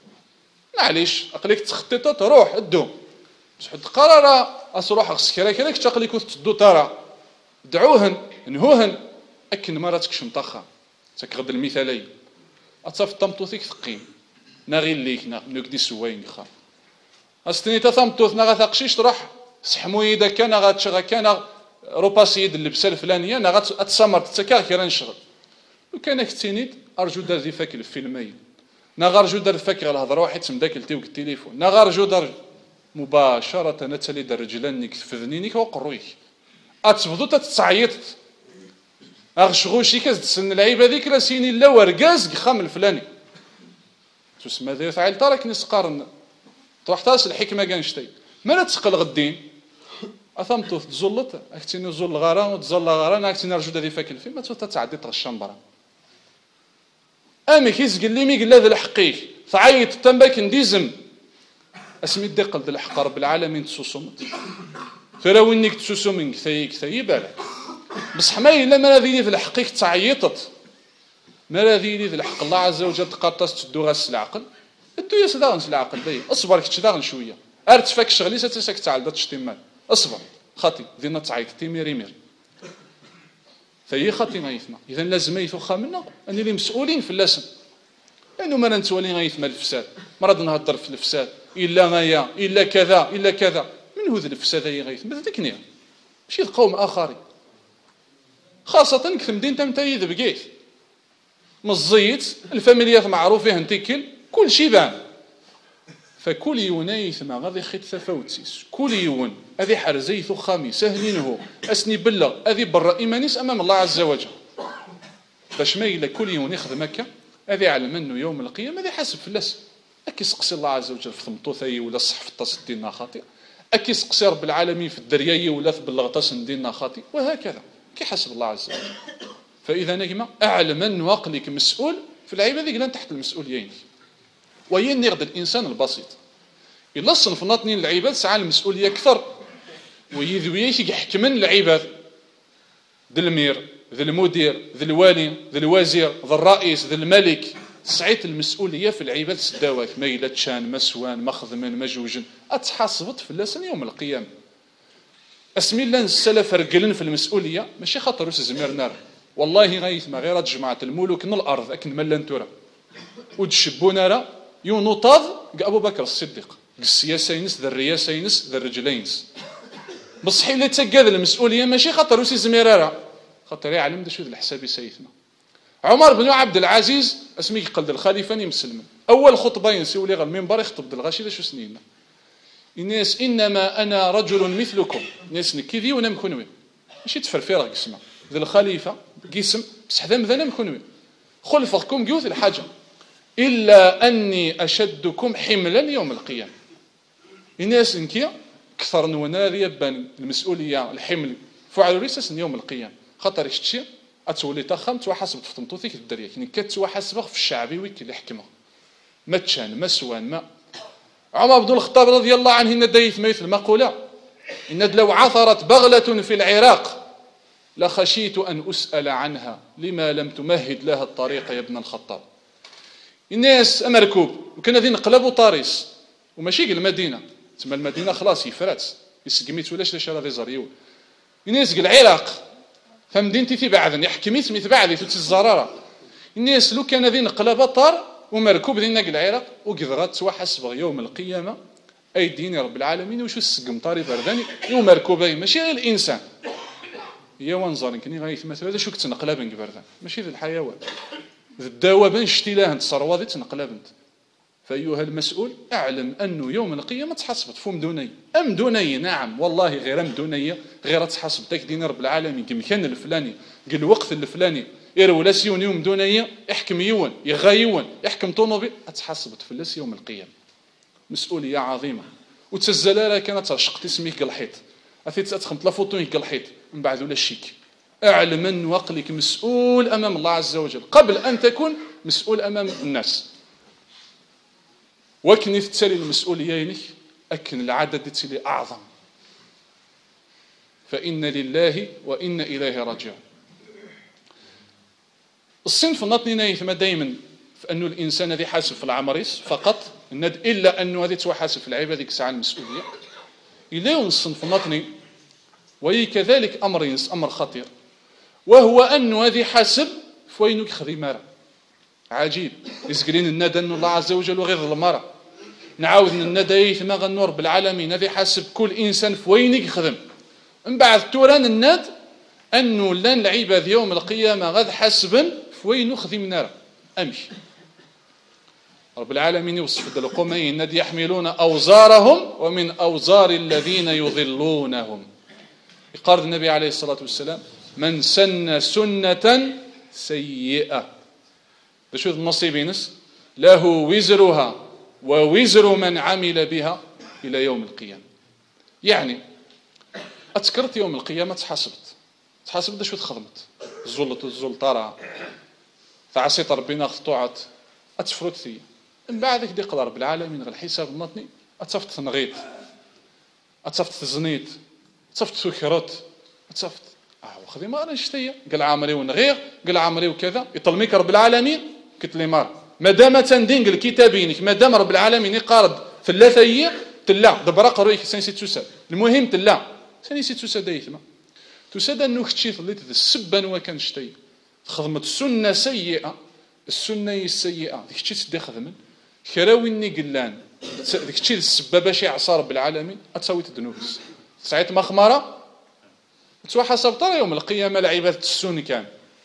معليش اقليك تخطيطه تروح الدوم بصح قرار اصروح اغسل كرا كرا تقليك تدو ترى دعوهن نهوهن اكن مراتك شمطخه تكغد المثالي اتصف طمطوثيك ثقيم ناغي ليك نقدي سوين خا استنيتا ثمطوث ناغا ثقشيش تروح سحمو يدا كان غاتشغا كان روباسي يد اللبسه الفلانيه انا غاتسمر تسكا كيرا نشغل وكان كتينيد ارجو دار ذي فاك الفيلمين نا غارجو دار فاك على الهضره واحد تمداك لتيوك التليفون نا غارجو دار مباشره نتالي دار رجلانك تفذنينك وقرويك اتبدو تتصعيط اغشغوشي كتسن العيبه ذيك راه سيني لا ورقاز خام الفلاني تسمى ذي فعل تراك نسقارن تروح تاس الحكمه كانشتي ما تسقل غدين اثمتو تزلط اكتيني زول غاران وتزل غاران اكتيني رجو دادي فاكل في ما تتعدي الشمبره امي كيزقل لي مي قال هذا الحقيق فعيط تنباك نديزم اسمي دقل ذا الحق رب العالمين تسوسمت فراوينك تسوسمين كثايك ثاي بالك بصح ما الا ما ذي في الحقيق تعيطت ما ذي في الحق الله عز وجل تقاطس تدو غاس العقل ادو يا سداغنس العقل بي اصبر كتشداغن شويه ارتفاك شغلي ستسك تعال تشتمال اصبر خاطي دينا تعيط تيميري ميري فهي خاطي غايثنا اذا لازم يثوخا منا اني اللي مسؤولين في اللسن لانه ما نتولي غايثما الفساد مرض نهضر في الفساد الا غايا الا كذا الا كذا من هو ذا الفساد هي غايث مثل ذكنيا ماشي القوم اخرين خاصه كثم دين تمتايد بقيت مزيت الفاميليات معروفه هنتيكل كل شي بان فكل يونايث ما غادي خيط تفاوتسيس كل يون هذه حرزيث خامي سهلينه اسني بلغ هذه برا ايمانيس امام الله عز وجل باش ما الا كل يوم يخدم هكا هذه على منه يوم القيامه هذه حسب فلاس اكي سقسي الله عز وجل في ثمطوثي ولا صح في الطاس ديالنا خاطئ اكي سقسي رب العالمين في الدرياي ولا في بلغطاس ديالنا خاطئ وهكذا كي حسب الله عز وجل فاذا نجمه اعلم ان عقلك مسؤول في العباده قلنا تحت المسؤوليين وين يغد الانسان البسيط إلا صنفنا العباد ساعة المسؤولية أكثر ويذويش يحكمن العباد ذي المير ذي المدير ذي الوالي ذي الوزير ذي الرئيس ذي الملك. سعيت المسؤولية في العباد سداوات ما إلا تشان مسوان مخدمن مجوجن أتحاسبت في اللسن يوم القيامة. اسمي الله السلف رجلن في المسؤولية ماشي خاطر روس زمير نار والله غايث ما غير جماعة الملوك من الأرض أكن ملان تورا وتشبونا را يونوطاض أبو بكر الصديق السياسة ينس ذا الرياسة ينس ذا الرجلينس بصح إلا تقاد المسؤولية ماشي خاطر روس زمير را خاطر يعلم دا شو ذا الحساب سيثنا. عمر بن عبد العزيز اسمي قلد الخليفة مسلم أول خطبة ينسيو لي غير المنبر يخطب الغاشي ذا شو سنين الناس إنما أنا رجل مثلكم ناس نكذي ونم كنوي ماشي تفرفيرة قسمة ذا الخليفة قسم بس حذا مذا نم كنوي خلفكم قيوث الحاجة إلا أني أشدكم حملا يوم القيامة. الناس نكيا كثر نونار يبان المسؤولية الحمل فعلوا ريسس يوم القيامة خاطر يشتشي أتولي تخم توحسب تفطمطوثيك الدريا كني كتوحسبه في الشعبي ويك اللي حكمه ما تشان ما سوان ما. عمر بن الخطاب رضي الله عنه إن دايث مثل مقولة إن لو عثرت بغلة في العراق لخشيت أن أسأل عنها لما لم تمهد لها الطريق يا ابن الخطاب. الناس أمركوب وكنا ذي نقلبوا طاريس وماشي قل المدينة تسمى المدينة خلاص يفرات يسقميت ولاش ليش راضي زريو. الناس قل العراق فمدينتي تبعذن يحكمي سميت بعدي في الزرارة. الناس لو كان ذي نقلب طار ومركوب ذي نقل العراق وقذرات وحسب يوم القيامة أي دين رب العالمين وشو السقم طاري برداني يوم مركوبين ماشي غير الإنسان يا وانظر كني غايث مثلا هذا شو كتنقلب بردان ماشي ذي الحيوان ذي الدوابان شتيلاه انت صروا ذي تنقلب انت. فأيها المسؤول أعلم أنه يوم القيامة تحسبت فم دوني أم دوني نعم والله غير أم دوني غير تحسب تاك دين رب العالمين كمكان الفلاني قل الوقت الفلاني إيرو لاسيون يوم دوني يحكم يون يغايون يحكم طونوبي أتحسبت في اللس يوم القيامة. مسؤولية عظيمة وتسزلالها كانت رشقت اسميك الحيط أثيت تدخل تلافوتونيك الحيط من بعد ولا الشيك. أعلم أن وقلك مسؤول أمام الله عز وجل قبل أن تكون مسؤول أمام الناس. وكن يتسالي المسؤوليين أكن العدد تسالي أعظم فإن لله وإن إليه راجعون. الصنف النطني ثم دائما فأنه الإنسان الذي حاسب في العمريس فقط الند إلا أنه هذه توحاسب في العبادة ذيك الساعة المسؤولية إلا الصنف النطني وهي كذلك أمر ينس أمر خطير وهو أنه هذه حاسب فوينك خذي مرة عجيب يسقلين الندى أن الله عز وجل وغير المرة نعاود الندى ثم غنور بالعالمين هذه حاسب كل إنسان فوينك يخدم من بعد توران الند أنه لن العباد يوم القيامة غد حسبا فوين خذم نار أمشي. رب العالمين يوصف القومين الذين يحملون أوزارهم ومن أوزار الذين يضلونهم. يقال النبي عليه الصلاة والسلام من سن سنة سيئة بشوف النصيبينس له وزرها ووزر من عمل بها إلى يوم القيامة. يعني أتكرت يوم القيامة تحاسبت تحاسب دا شو تخدمت زلط الزلطرة تعصيت ربنا خطوعت أتفرد ثي من بعد ذلك يقدر رب العالمين غير الحساب النطني أتصفت تنغيت أتصفت تزنيت أتصفت سكرات أتصفت آه وخذي ما أنا شتية قال عامري ونغير قال عامري وكذا يطلميك رب العالمين قلت لي مار ما دام تندين الكتابينك ما دام رب العالمين يقارد ثلاثة تلا دبر قرويك سنسيت تسال المهم تلا سنسيت تسال دايثما تساد أنه كتشي ثليت السبا وكان شتي خدمت سنة سيئة السنة السيئة ديك كتشي تدي خدمن كراويني قلان ديك كتشي السبابة شي عصا رب العالمين أتساوي تدنوبس ساعت مخمرة تحسب ترى يوم القيامة العبادة السون كان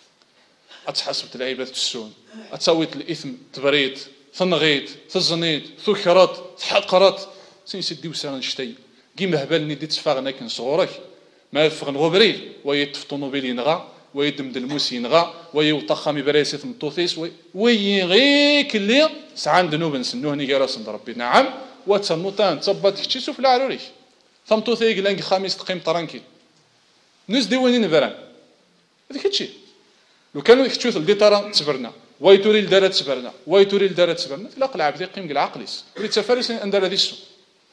أتحسب العبادة السون أتساوي الإثم تبريت ثنغيت ثزنيت ثكرت تحقرت سين سدي وسان شتي كيما هبالني دي تفاغنا كن صغورك ما فغن غبريل ويتفطنوا بلي نغا ويدمد الموسي نغا ويوطخمي براسي ثمطوثيس ويغيك اللي سعان دنوب نسنوه نيجا راس ربي نعم وتسموتان تصبت كتشي سوف العروري ثمطوثي قلانك خامس تقيم طرانكي نوز ديوانين بران هذا كتشي لو كانوا يكتشوث الدي ترى تسبرنا ويتوري الدارة تسبرنا ويتوري الدارة تسبرنا لا قلع بدي قيم العقليس ولي تسافرس اندار هذه السوق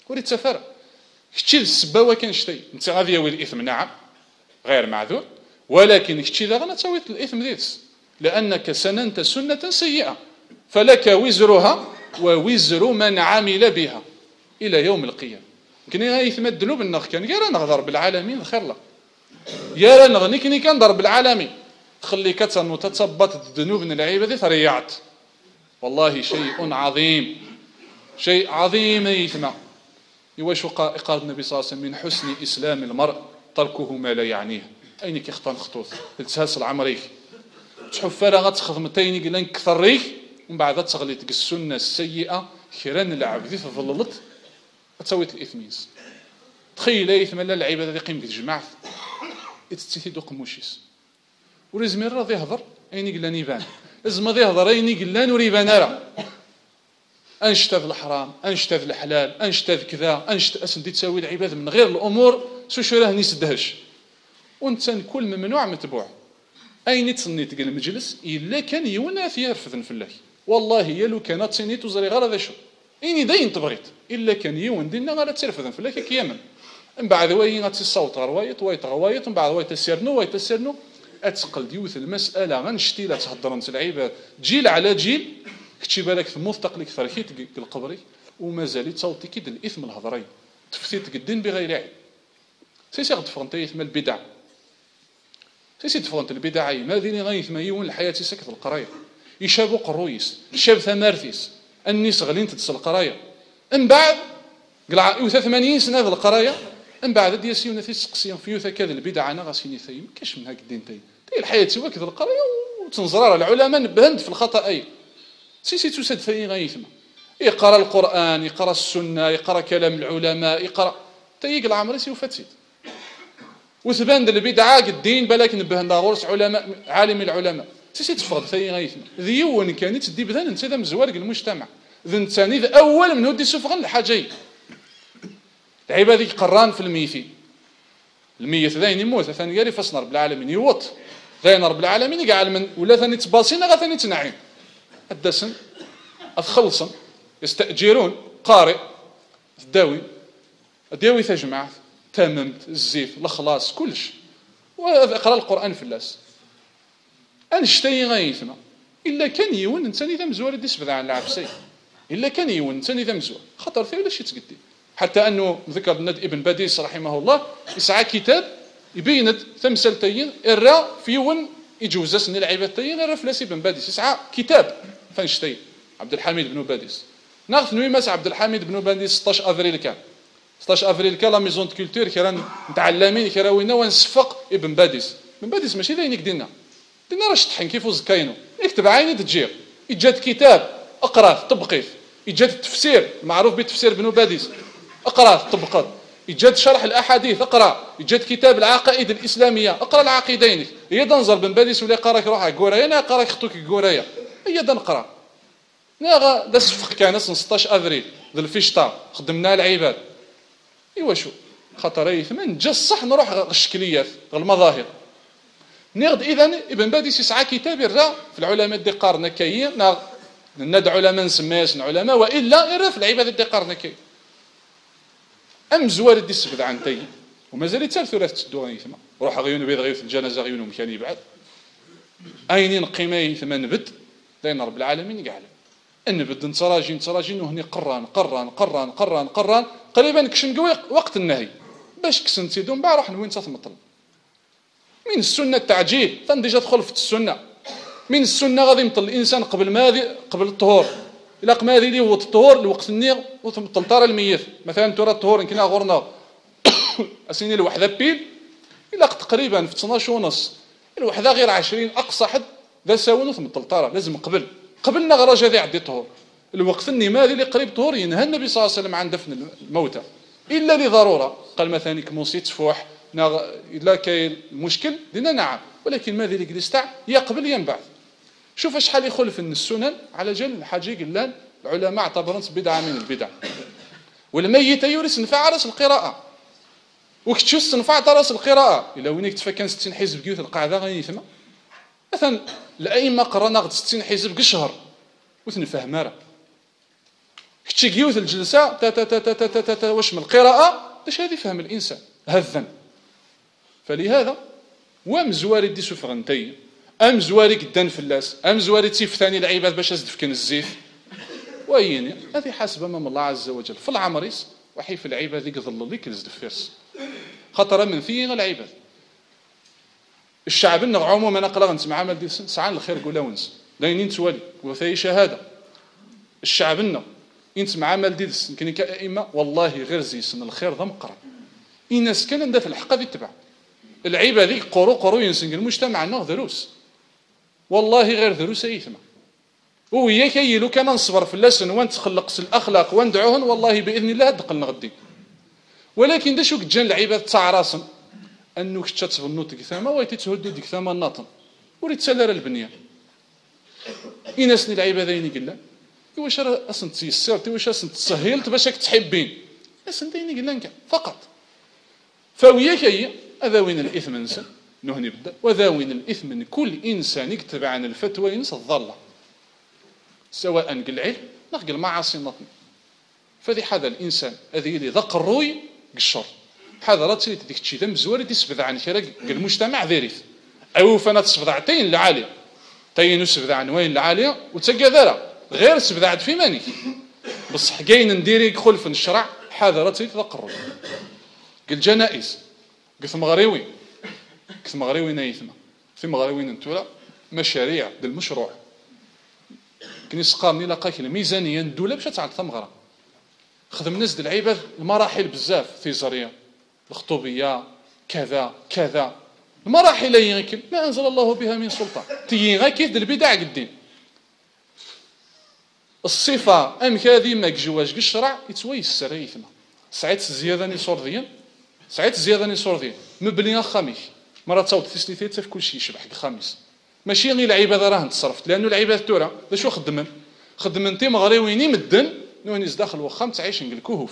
وريت سفر كتشي السباوة كان شتي انت غادي ياوي الاثم نعم غير معذور، ولكن كتشي ذا غنا تسوي الاثم ديتس لانك سننت سنة سيئة، فلك وزرها ووزر من عمل بها الى يوم القيامة. كني غايثم الذنوب النغ كان يا راه نغدر بالعالمين الخير لا يا راه نغني كني كنضرب بالعالمين تخلي كتنو تتثبط الذنوب من العباد تريعت. والله شيء عظيم شيء عظيم يثمى. واش قال النبي صلى الله عليه وسلم من حسن اسلام المرء تركه ما لا يعنيه. اين كيخطان خطوط تسهس العمريك تحف راه غتخدم تايني قال نكثر ريك ومن بعد تغلي تك السنه السيئه كيران العبد فظللت تسويت الاثميس. تخيل ايثم لا العباده اللي قيمك الجماعه اتستي دوق موشيس ولازم راضي يهضر اين قال نيبان لازم راضي يهضر اين قال لا نوريبان راه انشتذ الحرام انشتذ الحلال انشتذ كذا انشت اسندي تساوي العباد من غير الامور سو شو راه نسدهش وانت كل ممنوع متبوع. اين تصنيت قال المجلس الا كان يونا في يرفذن فلاك والله يا لو كانت تصنيت وزري غير هذا شو اني داين تبغيت الا كان يون دينا غير ترفذن فلاك كيامن من بعد وين غتصوت روايط وايت روايط من بعد وايت سيرنو وايت سيرنو اتقل ديوث المساله غنشتي لا تهضر انت العباد جيل على جيل كتشي بالك في المستقبل كثر كي القبري ومازال تصوتي كيد الاثم الهضري تفتيت قدين بغير علم. سيسي غد فرنت اثم البدع سيسي تفرنت البدع ما ذيني غايث ما يون الحياه سكت القرايه يشابو قرويس الشاب ثمارثيس الناس غلين تدس القرايه من بعد قلع يوث ثمانين سنه هذه القرايه من بعد ديال سيونا في سقسيون في يوث كذا البدع انا غاسيني ثيم كاش من هاك الدين تاي تاي الحياه سوا كذا القرايه وتنزرار العلماء نبهند في الخطا اي سيسي تسد في غايثما يقرا القران يقرا السنه يقرا كلام العلماء يقرا تيق العمر سي وفتسيد وثبان البدعه الدين بالك نبهنا غورس علماء عالم العلماء سيسي تفرض في غايثما ذيون كانت تدي بذان انت ذا مزوارق المجتمع ذن ثاني ذا اول من ودي سفغن الحاجي العباد قران في الميثي الميت ذاين يموت ثاني قال فاصنا رب العالمين يوط ذاين رب العالمين قاع من ولا ثاني تباصينا غا ثاني تنعيم الدسن أتخلصن يستأجرون قارئ الداوي الداوي تجمع تممت الزيف الخلاص كلش وأقرأ القرآن في اللاس أنشتي غايثنا إلا كان يون إنسان إذا مزوار دي سبذا عن العبسي إلا كان يون إنسان إذا مزوار خطر فيه ولا شيء تقدي حتى أنه ذكر ند ابن باديس رحمه الله يسعى كتاب يبين تمثال تين الرا في يون يجوز سن العباد تين الرا فلاس ابن باديس يسعى كتاب فنشتي عبد الحميد بن باديس ناخذ نويماس عبد الحميد بن باديس ستة عشر افريل كان ستة عشر افريل كان لا ميزون دو كولتور كيران متعلمين كيراوينا ونصفق ابن باديس ابن باديس ماشي ذاينك دينا دينا راه شطحن كيف زكاينو يكتب عيني تجير يجات كتاب اقراه طبقيه يجات التفسير معروف بتفسير ابن باديس اقراه طبقات يجات شرح الاحاديث اقرا يجات كتاب العقائد الاسلاميه اقرا العقيدين هي دنزر بن باديس ولا قراك روح قورايا انا قراك خطوك قورايا هي دنقرا ناغا دا صفق كان ستة عشر افريل ذا الفيشطا خدمنا العباد ايوا شو خطر ثمن جا الصح نروح الشكليات المظاهر نغد اذا ابن باديس يسعى كتاب الرا في العلماء دي قارنا كاين ندعو علماء نسمياش علماء والا يرى في العباد دي قارنا كاين ام زوار دي السبد عن تي ومازال يتسالثوا راه تسدوا غيثما روح غيون بيض غيث الجنازه غيون مكان يبعد اينين قيمه ثمن بد داين رب العالمين قال ان بد نتراجين نتراجين وهني قران قران قران قران قران قريبا كشن وقت النهي باش كسن تيدون باع روح وين تثمطل من السنه التعجيل تنديجا تدخل في السنه من السنه غادي يمطل الانسان قبل ما قبل الطهور الا قمادي لي هو الطهور الوقت النيغ وتمطل ترى الميت مثلا ترى الطهور يمكن غورنا اسيني الوحده بيل الا تقريبا في اثناش ونص الوحده غير عشرين اقصى حد ذا ساون وتمطل ترى لازم قبل قبلنا غراجه ذي عدي طهور الوقت النماذي اللي قريب طهور ينهى النبي صلى الله عليه وسلم عن دفن الموتى الا لضروره قال مثلا كموسي تفوح الا كاين المشكل دينا نعم ولكن ماذا اللي جلستع يا قبل يا من بعد. شوف شحال يخلف ان السنن على جل الحاجي قلان العلماء اعتبروا بدعه من البدع والميت يورث نفع راس القراءه وكتشوف نفع راس القراءه الا وين كتفا كان ستين حزب قيوت القاعده غيثما مثلا الائمه قرانا غد ستين حزب قشهر وتنفهم راه كتشي كيوث الجلسه تا تا تا تا تا تا تا واش من القراءه باش هذه فهم الانسان هذا. فلهذا وام زواري دي سفغنتي ام زواري قدان فلاس ام زواري تيفتاني العباد باش ازد في كنز الزيت ويني هذه حسب امام الله عز وجل في العمريس وحي في العباد يقضل لك يزد فيرس خطر من فيه العباد. الشعب النغ عموما انا قلا نسمع عمل دي ساعه الخير قول ونس داينين توالي وثاي شهاده. الشعب النغ ينسمع عمل دي يمكن كائمه والله غير زي سن الخير ذا مقرا الناس كان عندها في الحق هذه تبع العيبه ذيك قرو قرو ينسن المجتمع نغ دروس والله غير دروس ايثما وياك يلو كان نصبر في اللسن وانت تخلق الاخلاق وندعوهن والله باذن الله دقلنا غدي. ولكن دا شو كتجان العباد تاع راسن انك تتصبنوا ديك ثما ويتي تهدوا ديك ثما الناطن وريت سالر البنيه يناسني العبادين قلنا واش راه اصلا تيسرتي واش اصلا تسهلت باش راك تحبين اصلا ديني قلنا نكا فقط. فوياك هي هذا وين الاثم انسان نهني بدا وذا وين الاثم من كل انسان يكتب عن الفتوى ينسى الضاله سواء قل العلم نقل المعاصي نطني. فذي هذا الانسان هذه اللي ذق الروي قشر حضرات ديك الشيء ذم زواري تسبذ عن شرق المجتمع ذيريث او فانا تسبذ عتين العاليه تين سبذ عن وين العاليه وتلقى ذرا غير سبذ عد في ماني بصح كاين نديري خلف الشرع حضرات ذق الروي قل جنائز قث مغريوي قث مغريوي نايثما في مغريوين انتولا مشاريع ديال المشروع كنيس قارني لقاك الميزانيه الدوله باش تعرض ثمغره خدم الناس ديال العباد المراحل بزاف ثيزريه الخطوبيه كذا كذا المراحل ينكل ما انزل الله بها من سلطان تي غير كيف البدع قدين الصفه ام كذي ما جواج الشرع يتوي السرايثنا ساعات زياده ني صورديا ساعات زياده ني صورديا مبنيه خميس مره تصاوب تسليثيت في كل شيء يشبح الخميس ماشي غير العباد راه تصرفت لانه العباد تورا شو خدمن خدمنتي مغريويني مدن نونيز داخل وخام تعيش الكهوف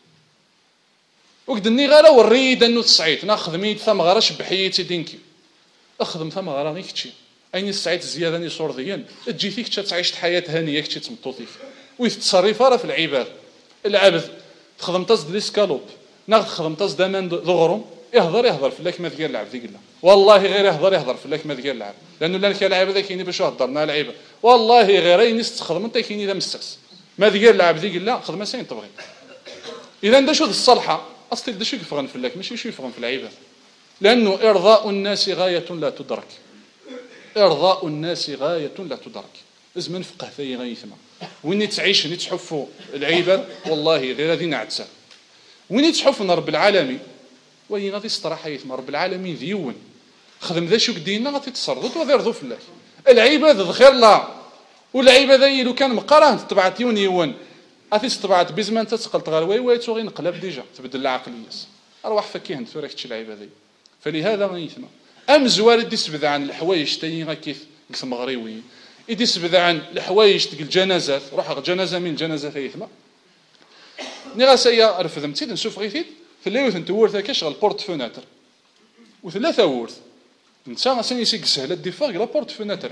وقدني غير وريد انه تصعيد ناخذ ميت ثم غير شبحيتي دينكي اخدم ثم غير غير كتشي اين السعيد زياده ني صورديا تجي فيك تعيش حياه هانيه كتشي تمطوطي ويتصرف راه في العباد العبد تخدم تصد ليسكالوب ناخذ خدم تصد دمان ضغرم يهضر يهضر في لك ما ديال العبد ديك الله والله غير يهضر يهضر في لك ما ديال العبد لانه لا كان العباد كاين باش يهضرنا العباد والله غير ينستخدم انت كاين اذا مسس ما ديال العبد ديك الله خدمه سين تبغي اذا دا شو الصلحه اصل دا شو يفغن في لك ماشي شو يفغن في العباد لانه ارضاء الناس غايه لا تدرك ارضاء الناس غايه لا تدرك لازم نفقه في غايتنا وين تعيش ني تحفوا العباد والله غير هذه نعتسى وين تحف رب العالمين وين غادي استراحه يتم رب العالمين ديون خدم ذا شو قدينا غادي تصرضوا وغير ذو فلاك العباد الخير لا والعباد لو كان مقارنه تبعت يون يون اثي تبعت بزمان تتقلت غير وي وي تو غينقلب ديجا تبدل العقليه ارواح فكيه انت ريختش العباد فلهذا غيثما ام زوار دي سبذ عن الحوايج تاي غا كيف قسم مغريوي يدي سبذ عن الحوايج تقل جنازات روح جنازه من الجنازات يثما ني غاسيا رفض متيد نشوف غيثيد في الليل انت ورثه كشغل بورت فوناتر وثلاثه ورث انت غاسني يسيك سهله دي فاغ لا بورت فوناتر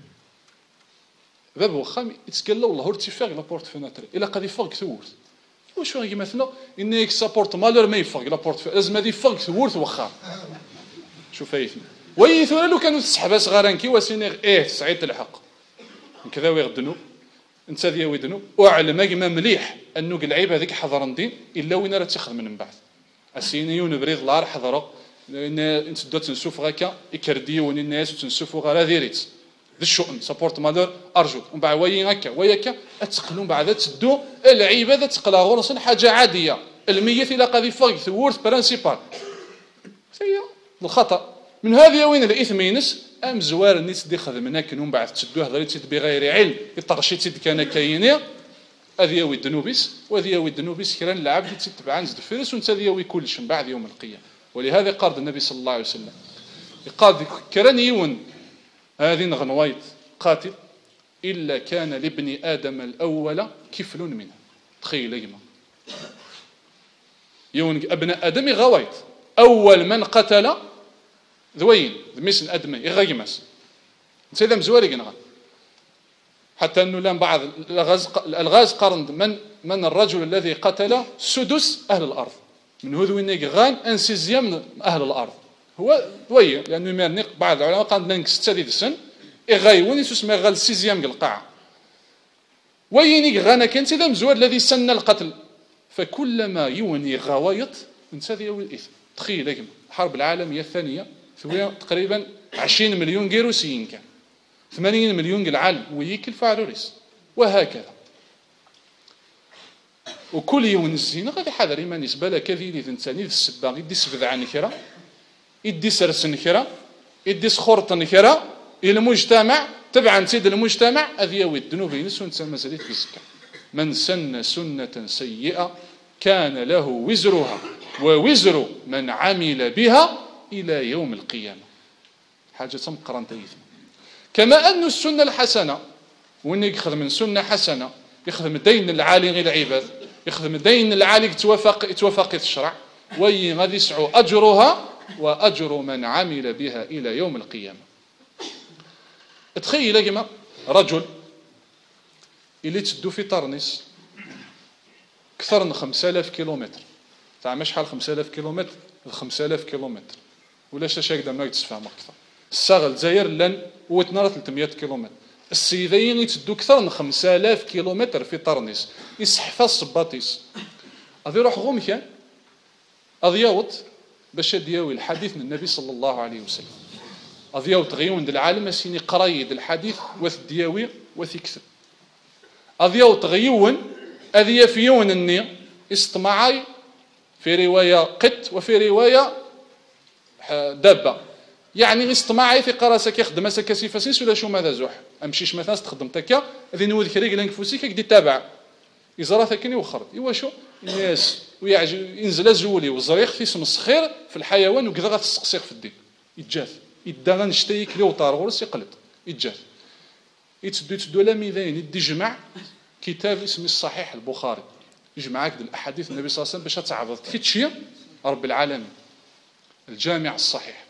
باب وخام يتسكلا والله هو تيفاغ لا بورت فوناتر الا قد يفاغ ثورث واش غادي مثلا انك سابورت مالور ما يفاغ لا بورت لازم هذه يفاغ ثورث وخا شوف هيثم ويثوا لو كانوا تسحبها صغاران كي واسينيغ ايه سعيد الحق كذا ويغدنوا انت ذي ويدنوا واعلم كما مليح انه العيب هذيك حضرندين الا وين راه تاخذ من بعد اسينيون بريد لار حضروا لان انت دوت نشوف غاكا يكرديون الناس تنشوفوا غير ديريت ذا الشؤم سابورت مالور ارجو ومن بعد وين هكا وياك تقلون بعد تدو العيب هذا تقلا غرس حاجه عاديه الميت الى قضي فوق ثورث برانسيبال هي الخطا من هذه وين الاثم ينس ام زوار الناس دي خدمناك ومن بعد تدوه ضريتي بغير علم يطرشيتي كان كاينه هذه يوي الدنوبيس وهذه يوي الدنوبيس كران العبد تتبع زد فيرس وانت يوي كلش من بعد يوم القيامه ولهذا قال النبي صلى الله عليه وسلم قال كران يون هذه غنوايت قاتل الا كان لابن ادم الاول كفل منه تخيل يما يون ابن ادم غوايت اول من قتل ذوين مثل ادمي يغيمس انت اذا مزواري كنغا حتى أنه لان بعض الألغاز الألغاز قارن من من الرجل الذي قتل سدس أهل الأرض من هذو وين غان ان سيزيام من أهل الأرض هو دوي لأنه يمرني بعض العلماء قال نانك ستة سن إغايون يسمى غال سيزيام القاعة ويني غانا كان سيدا مزوار الذي سن القتل فكلما يوني غوايط نسى هو الإثم. تخيل لكم الحرب العالمية الثانية ثوية تقريبا عشرين مليون جيروسيين كان ثمانين مليون العالم ويكل فعلوريس وهكذا وكل يوم الزينة غادي حذر إما نسبة لك كذي ثاني السباق يدي سبذ عن كرا يدي سرس كرا يدي سخورط كرا المجتمع تبعا سيد المجتمع أذيوي الذنوب ينسون مسألة الزكاة. من سن سنة سيئة كان له وزرها ووزر من عمل بها إلى يوم القيامة. حاجة مقرنة إثم. كما أن السنة الحسنة وين يخدم من سنة حسنة يخدم دين العالي غير العباد يخدم دين العالي يتوافق يتوافق الشرع وين غادي يسعو أجرها وأجر من عمل بها إلى يوم القيامة. تخيل يا جماعة رجل اللي تدو في طرنس أكثر من خمسة آلاف كيلومتر تاع مش حال خمسة آلاف كيلومتر خمسة آلاف كيلومتر ولا شاشة هكذا ما يتفهم أكثر الصاغل زاير لن وتنرى ثلاثمائة كيلومتر السيدين يتدو أكثر من خمسة آلاف كيلومتر في طرنس يسحفى الصباطيس هذا يروح غوم كان أضياوت باش دياوي الحديث من النبي صلى الله عليه وسلم أضياوت غيون العالم سيني قرايد الحديث وث دياوي وث يكسب أضياوت غيون أذيا في يون الني استمعي في رواية قط وفي رواية دابة يعني استمعي في قراسك يخدم سكا سيفاسيس ولا شو ماذا زوح أمشيش مثلا تخدم تكا ذي نود كريق لانك فوسيك دي تابع يزرا ثكني وخرج إيوا شو الناس ويعجب ينزل الزولي والزريخ في اسم الصخير في الحيوان وكذا غتسقسيق في الدين يتجاث يدانا نشتيك لي وطار غورس يقلد يتجاث يتسدو يتسدو لا ميزان يدي جمع كتاب اسمه الصحيح البخاري يجمع هكذا الاحاديث النبي صلى الله عليه وسلم باش تعرض كيتشي رب العالمين الجامع الصحيح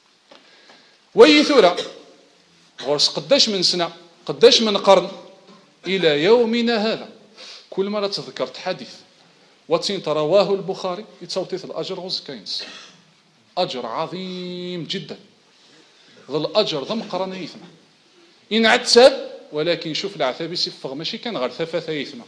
ويثورا غورس قداش من سنه قداش من قرن الى يومنا هذا كل مره تذكرت حديث واتين رواه البخاري يتصوتي الاجر غوز كاينس اجر عظيم جدا ذا الاجر ذا مقرن يثنى ان عتسب ولكن شوف العثابي سيفغ ماشي كان غير ثفاثه يثنى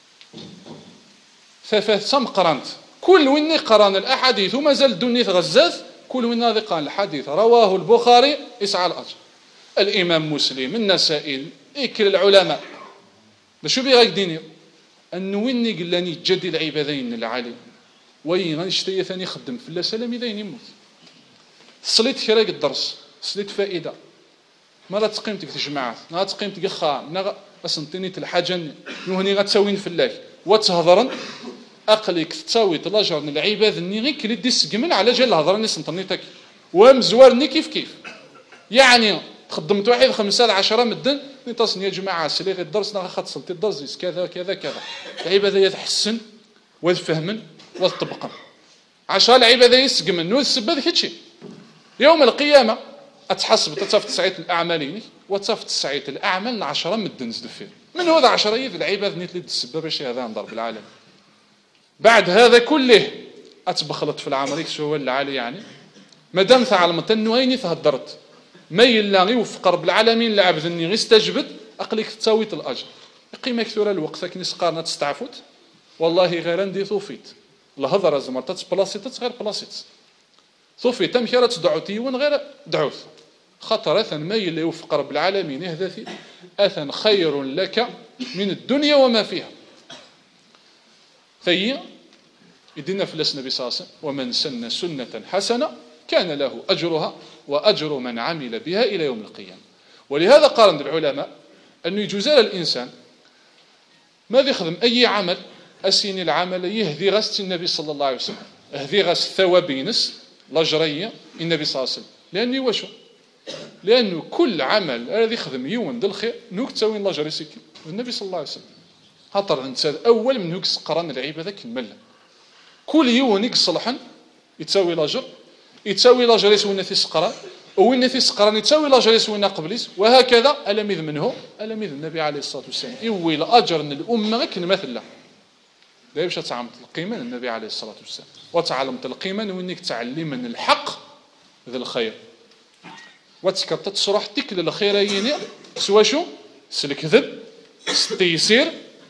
ثفاثه مقرنت كل وين قران الاحاديث ومازال الدنيا غزاز كل وين هذا قال الحديث رواه البخاري يسعى الاجر الامام مسلم النسائي اكل العلماء شو بي غايديني انه وين قلاني جدي العبادين العالي وين غنشتي ثاني خدم في الله سلام يدين يموت صليت خراج الدرس صليت فائده ما لا تقيمتك تجمعات ما تقيمتك خا نا اسنتيني الحاجه نهني غتساوين في الله وتهضرن اقلك تساوي الاجر العباد ني غير كلي دي سقمن على جال الهضره ني سنتنيتك ومزوارني كيف كيف يعني خدمت واحد خمسة عشرة مدن نتصن يا جماعه سلي غير الدرس نا خاطر صلتي الدرس كذا كذا كذا العباده يتحسن وتفهمن وتطبقن عشان العباده يسقمن والسبب هذاك الشيء يوم القيامه اتحسب تصف تسعيت الاعمالين وتصف تسعيت الاعمال عشرة مدن زدفير من هذا عشرة يد العباد نيت لي السبب باش هذا ضرب العالم بعد هذا كله اتبخلط في العمليه شو هو العالي يعني مادام ثعلمت انه وين تهدرت ما يلا غير وفق رب العالمين العبد اني غير استجبت اقلك تساويت الاجر قيمه كثيره الوقت كني سقارنا تستعفوت والله غير عندي ثوفيت الهضره زمرت بلاصيت غير بلاصيت ثوفيت تم خيرات دعوتي وين غير دعوت خطر اثن ما يلا يوفق رب العالمين هذا اثن خير لك من الدنيا وما فيها في يدينا في النبي صلى الله عليه وسلم ومن سن سنه حسنه كان له اجرها واجر من عمل بها الى يوم القيامه. ولهذا قال العلماء انه يجوز للانسان ما يخدم اي عمل اسين العمل يهدي غس النبي صلى الله عليه وسلم هذي غس الثوابينس لاجريه النبي صلى الله عليه وسلم لانه وشو لانه كل عمل الذي يخدم يون ذا الخير نوك تساوي لاجري سكي النبي صلى الله عليه وسلم خاطر الانسان اول من هوك قران العباده كمل كل يوم يصلحن يتساوي لاجر يتساوي لاجر يسوي في سقرا وين في سقراني تساوي لا جالس وين قبليس، وهكذا ألمذ منه ألمذ النبي عليه الصلاة والسلام إوي الأجر من الأمة غير كلمة لا لا باش تعلمت القيمة النبي عليه الصلاة والسلام، وتعلمت القيمة وينك تعلم من الحق ذي الخير، وتكرت تصرح تك للخيرين سوا شو سالكذب التيسير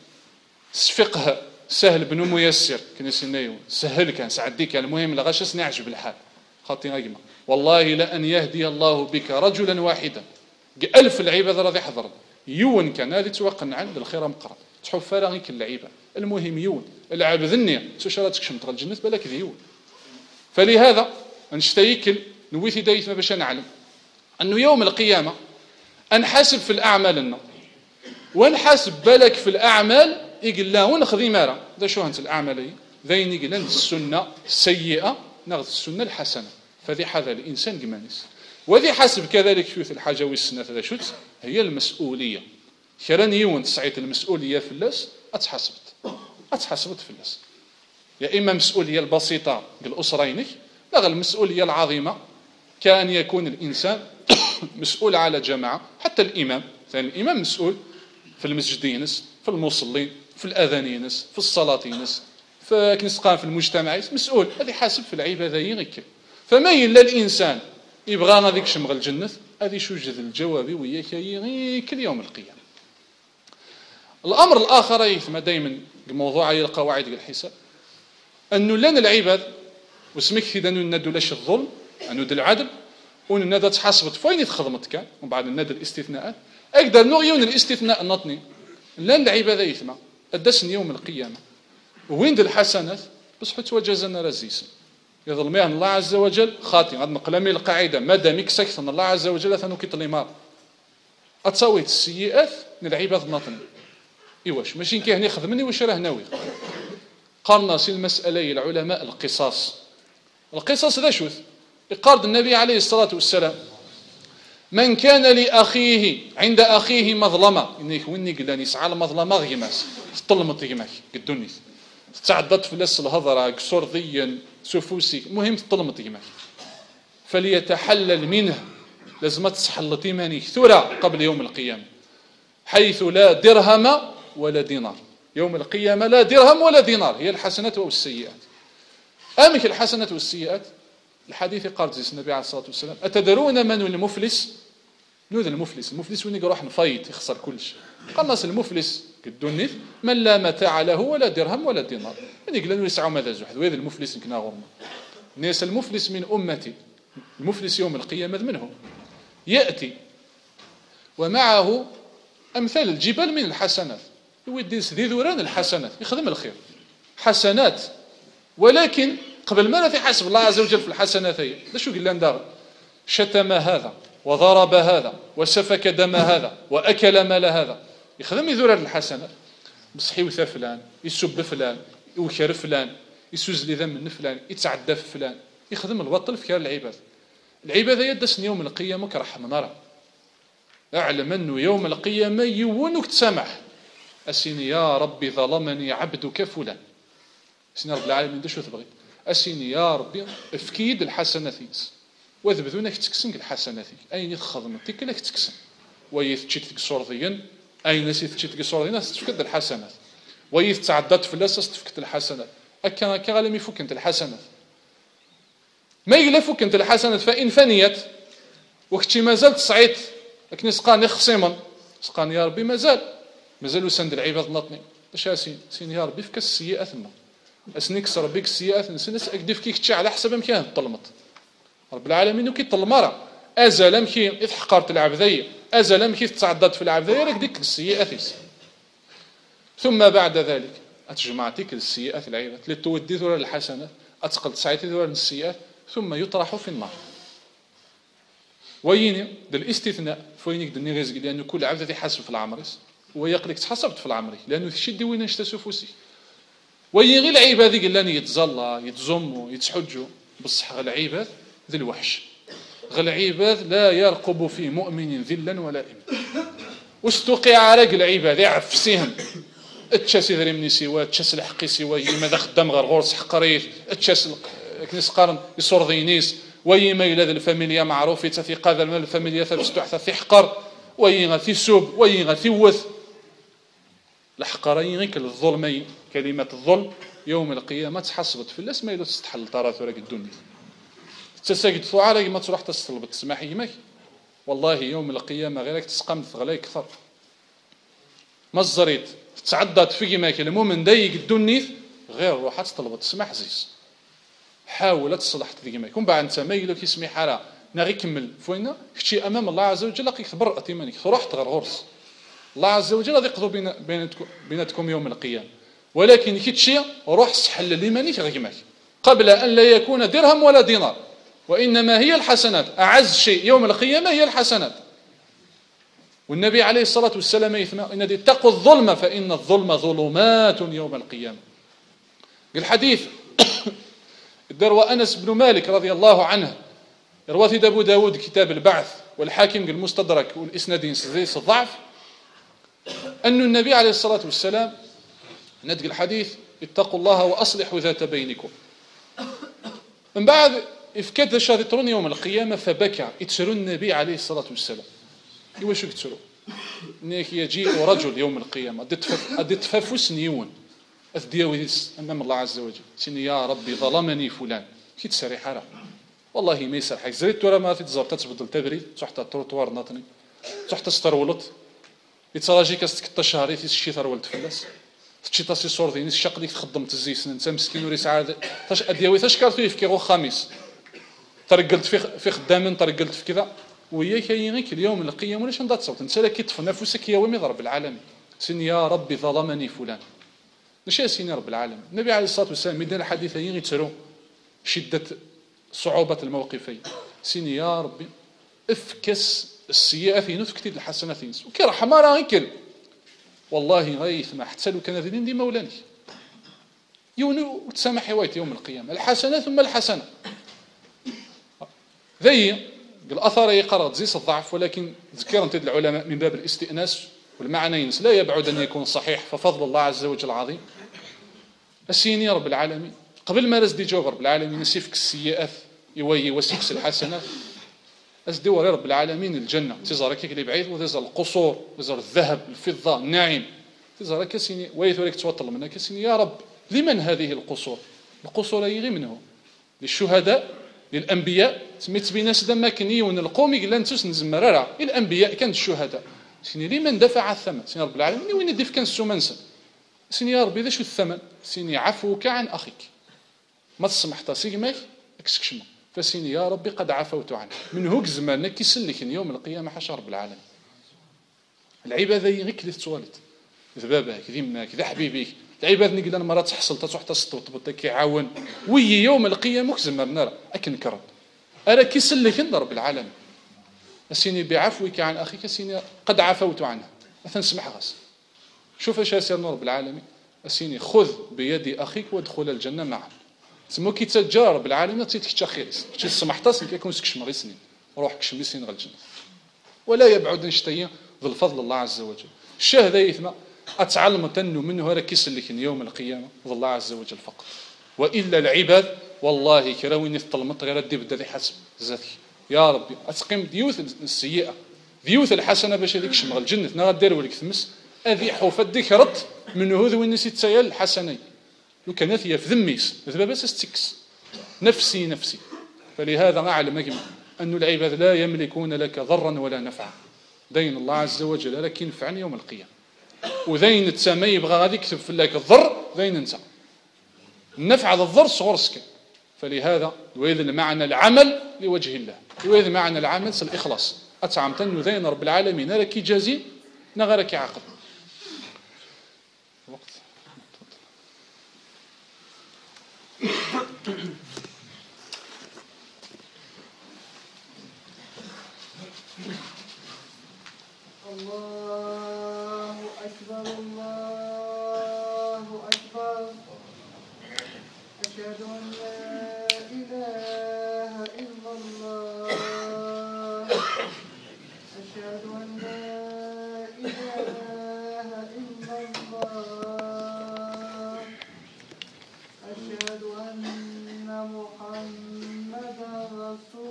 فقه سهل بن ميسر كنا سنايو سهل كان سعدي كان المهم لا غاش نعجب الحال خاطي غيما والله لأن يهدي الله بك رجلا واحدا ألف العباد راضي حضر يون كان هذه توقن عند الخير مقرب تحف راغيك اللعيبه المهم يون العبد النية سوشراتك شمت الجنة بالك يون. فلهذا نشتيكل نويثي دايت ما باش نعلم انه يوم القيامه انحاسب في الاعمال لنا ونحاسب بالك في الاعمال يقول لا ونخذي مارا ذا شو هانت الاعمال ذين يقول السنه السيئه ناخذ السنه الحسنه، فذي هذا الانسان كمانيس وذي حاسب كذلك في الحاجه والسنه هذا شوت هي المسؤوليه كران يون تصعيت المسؤوليه في اللاس اتحاسبت اتحاسبت في اللاس يا اما مسؤوليه البسيطه للاسرينك لا المسؤوليه العظيمه كان يكون الانسان مسؤول على جماعه حتى الامام ثاني الامام مسؤول في المسجد ينس في المصلين في الاذان ينس في الصلاه ينس في كنسقان في المجتمع مسؤول هذه حاسب في العباده يغيك فما الا الانسان يبغى غاديك شمغ الجنه هذه شوجد الجواب وياك يغيك اليوم القيامه. الامر الاخر يثم دائما الموضوع هي القواعد الحساب انه لنا العباد وسمك في دانو ندو لاش الظلم انه د العدل وننادى تحاسبت فين تخدمت كان ومن بعد نادى الاستثناءات اقدر نغيون الاستثناء نطني لان العباد يثم ادسن يوم القيامه وين د الحسنات بس حتى وجزنا رزيس يظلم الله عز وجل خاطي غاد نقلمي القاعده ما دامك سكت الله عز وجل ثانو كيطليمار اتصويت السيئات للعباد نطني ايواش ماشي كي هني خدمني واش راه ناوي قارنا سي المساله العلماء القصاص القصاص ذا شوث يقارد النبي عليه الصلاه والسلام من كان لاخيه عند اخيه مظلمه انك ويني قلاني سعى المظلمه غيماس طلمت غيماك قدوني تعدت في لس الهضره قصور ضيا سفوسي المهم طلمت غيماك فليتحلل منه لازم تصحلط ايمانك ثرى قبل يوم القيامه حيث لا درهم ولا دينار يوم القيامة لا درهم ولا دينار هي الحسنات والسيئات. أمك الحسنات والسيئات الحديث قال النبي عليه الصلاة والسلام أتدرون من المفلس؟ نوذ المفلس المفلس وين يروح نفايت يخسر كل شيء قال ناس المفلس كالدنيث من لا متاع له ولا درهم ولا دينار يعني قال له يسعوا ماذا زحد وهذا المفلس كنا غرنا ناس المفلس من أمتي المفلس يوم القيامة منه يأتي ومعه أمثال الجبال من الحسنات يودي ذي ذوران الحسنات يخدم الخير حسنات ولكن قبل ما يحاسب الله عز وجل في الحسنات هي شو قال لنا دار شتم هذا وضرب هذا وسفك دم هذا وأكل مال هذا يخدم ذوران الحسنات بصحي وثا فلان يسب فلان يوكر فلان يسوز لي ذم من فلان يتعدى في فلان يخدم البطل في كار العباد العباد يدسن يوم القيامة كرحم نرى اعلم انه يوم القيامه يونك تسامح اسيني يا ربي ظلمني عبدك فلان سيني رب العالمين دشو تبغي اسيني يا ربي افكيد الحسنات وذبذونك تكسنك الحسنات اين خدمتك لك تكسن ويثشيتك صوريا اين سيثشيتك صوريا تفكد الحسنات ويتعدت في الاساس تفكد الحسنات اكا كغلم يفك انت الحسنات ما يلفك انت الحسنات فان فنيت وقت ما زلت صعيت لكن سقاني خصيما سقاني يا ربي مازال مازال وسند العباد نطني اش سين سين يا ربي فك السيئات لنا اسنكسر ربك السيئات نسنس اكدف كيك تشع على حسب مكان طلمت رب العالمين كي طلمره ازل مكي اذ حقرت العبديه ازل مكي تعدت في العبديه لك ديك السيئات ثم بعد ذلك اتجمعتك السيئات العباد لتودي ذور الحسنات اتقل تسعيتي ذور السيئات ثم يطرح في النار وين ده الاستثناء فوينك دني رزق لانه كل عبد يحاسب في العمرس ويقلك تحسبت في العمري لانه تشدي وين نشتسو فوسي وين غير العباد قال لاني يتزلى يتزموا يتحجوا بصح العباد ذي الوحش غير العباد لا يرقب في مؤمن ذلا ولا إما واستوقع عرق العباد يعفسيهم اتشاس ذري من سوا اتشاس الحقي سوا ماذا خدام غير غورس حقريت اتشاس كنيس قارن يصور ذينيس ويما إلى ذا الفاميليا معروفة تثق ذا المال الفاميليا تستحث تحقر ويما تسوب ويما تيوث الحقرين غير الظلمين كلمة الظلم يوم القيامة تحسبت في الناس ما يلو تستحل طارات وراك الدنيا تساقط ثعالة ما تروح تستلبط تسمح يمك والله يوم القيامة غيرك تسقم ثغلي أكثر ما الزريت تعدت في ماك المؤمن ضيق الدنيا غير روحها تطلب تسمح زيز حاول تصلح تديما يكون بعد انت ما يلو كيسمي حاله نغي كمل فوينا كشي امام الله عز وجل لقيك تبرأ ايمانك تروح تغير غرس الله عز وجل غادي يقضوا بين بيناتكم بيناتكم يوم القيامه ولكن كي تشي روح سحل الايمانك غيماك قبل ان لا يكون درهم ولا دينار وانما هي الحسنات اعز شيء يوم القيامه هي الحسنات والنبي عليه الصلاه والسلام يثنى ان اتقوا الظلم فان الظلم ظلمات يوم القيامه الحديث الدروى أنس بن مالك رضي الله عنه رواه أبو داود كتاب البعث والحاكم المستدرك والإسنادين سديس الضعف أن النبي عليه الصلاة والسلام ندق الحديث اتقوا الله وأصلحوا ذات بينكم من بعد إفكاد الشاطرون يوم القيامة فبكى يتسروا النبي عليه الصلاة والسلام إيواش يتسروا إنك يجيء رجل يوم القيامة أدي تفافوس نيون أثدياويس أمام الله عز وجل سيني يا ربي ظلمني فلان كي تسري حرام والله ما يسر حاجة زريت ولا ما تتزور تتبدل تبريد تحت التروطوار ناطني تحت استرولط يتراجيك استك الشهري تشي ثرولت فلاس تشي تاسي صور ديني الشق ديك تخدم تزيس انت مسكين وري سعاده تاش ادياوي تاش كارت فيه في كيغو خميس ترقلت في في خدام ترقلت في كذا ويا كاينك اليوم القيامه ولاش نضات صوت انت لا كيطف نفسك يا ومي ضرب العالمين سيني يا ربي ظلمني فلان ماشي سيني رب العالمين النبي عليه الصلاه والسلام مدينا الحديثين يتسروا شده صعوبه الموقفين سيني يا ربي افكس السيئه في نفكتي الحسنات وكي رحمه راه يكل والله غيث ما حتى لو كان ذي ديما ولاني يونو وتسامح حوايت يوم القيامه الحسنات ثم الحسنه ذي الاثر يقرا تزيس الضعف ولكن ذكرت العلماء من باب الاستئناس والمعنيين لا يبعد ان يكون صحيح ففضل الله عز وجل عظيم السيني رب العالمين قبل ما رزدي جواب رب العالمين يسفك السيئات يوي وسكس الحسنات أسدي وري رب العالمين الجنة تزار كيك اللي بعيد وتزار القصور تزار الذهب الفضة النعيم تزار كسيني ويثوريك توطل منها كسيني يا رب لمن هذه القصور القصور يغي منه للشهداء للأنبياء سميت بناس دما كنيون القوم يقول نتوس نزمرارا الأنبياء كانت الشهداء سيني لمن دفع الثمن سيني رب العالمين وين يدف كان السمنسا سيني يا ربي ذا شو الثمن سيني عفوك عن أخيك ما تسمح تاسيك ماك اكسكشما فسيني يا ربي قد عفوت عنه من هوك زمان كيسلك يوم القيامة حاشا رب العالمين العبادة غير كلي تتوالد إذا باباك ذي مناك ذا حبيبيك العبادة نقول أنا مرات تحصل تروح تستوطبط كيعاون وي يوم القيامة وك زمان نرى أكن كرم أرى كيسلك عند رب العالمين سيني بعفوك عن أخيك سيني قد عفوت عنه مثلا سمح غاس شوف ايش يصير رب العالمين سيني خذ بيد أخيك وادخل الجنة معه سمو كي تجارب العالمين تيتكتا خيرس شي سمحتاس كيكون سكش مغي سنين روحك شمي سنين غير الجنه ولا يبعد نشتي ذو الفضل الله عز وجل الشاه ذا يثما اتعلم تنو منه هذا كيسلك يوم القيامه ذو الله عز وجل فقط والا العباد والله كراوين يطلمط غير دي بدا حسب زاتي يا ربي اتقيم ديوث السيئه ديوث الحسنه باش هذيك شمغ الجنه نا دير ولك ثمس اذي حوفت ذكرت من هو ذو الناس تسيال الحسنين لو كانت هي في ذميس ذبا بس استكس نفسي نفسي فلهذا أعلم أن العباد لا يملكون لك ضرا ولا نفعا دين الله عز وجل لك ينفعني يوم القيامة وذين التسامي يبغى غادي يكتب في لك الضر ذين انت النفع هذا الضر صغرسك فلهذا وإذا معنى العمل لوجه الله وإذا معنى العمل الإخلاص أتعمت أن ذين رب العالمين لك جازي نغرك عقل الله أكبر الله أكبر أشهد أن لا إله إلا الله أشهد أن لا إله إلا الله أشهد أن محمدا رسول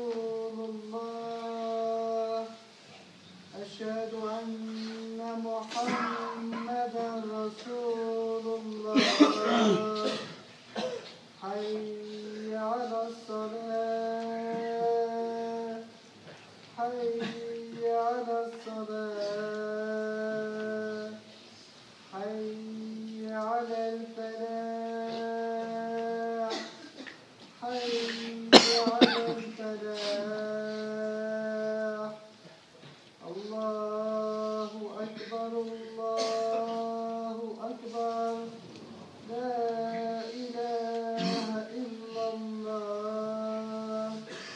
حي على الفلاح حي على الفلاح الله أكبر الله أكبر لا إله إلا الله.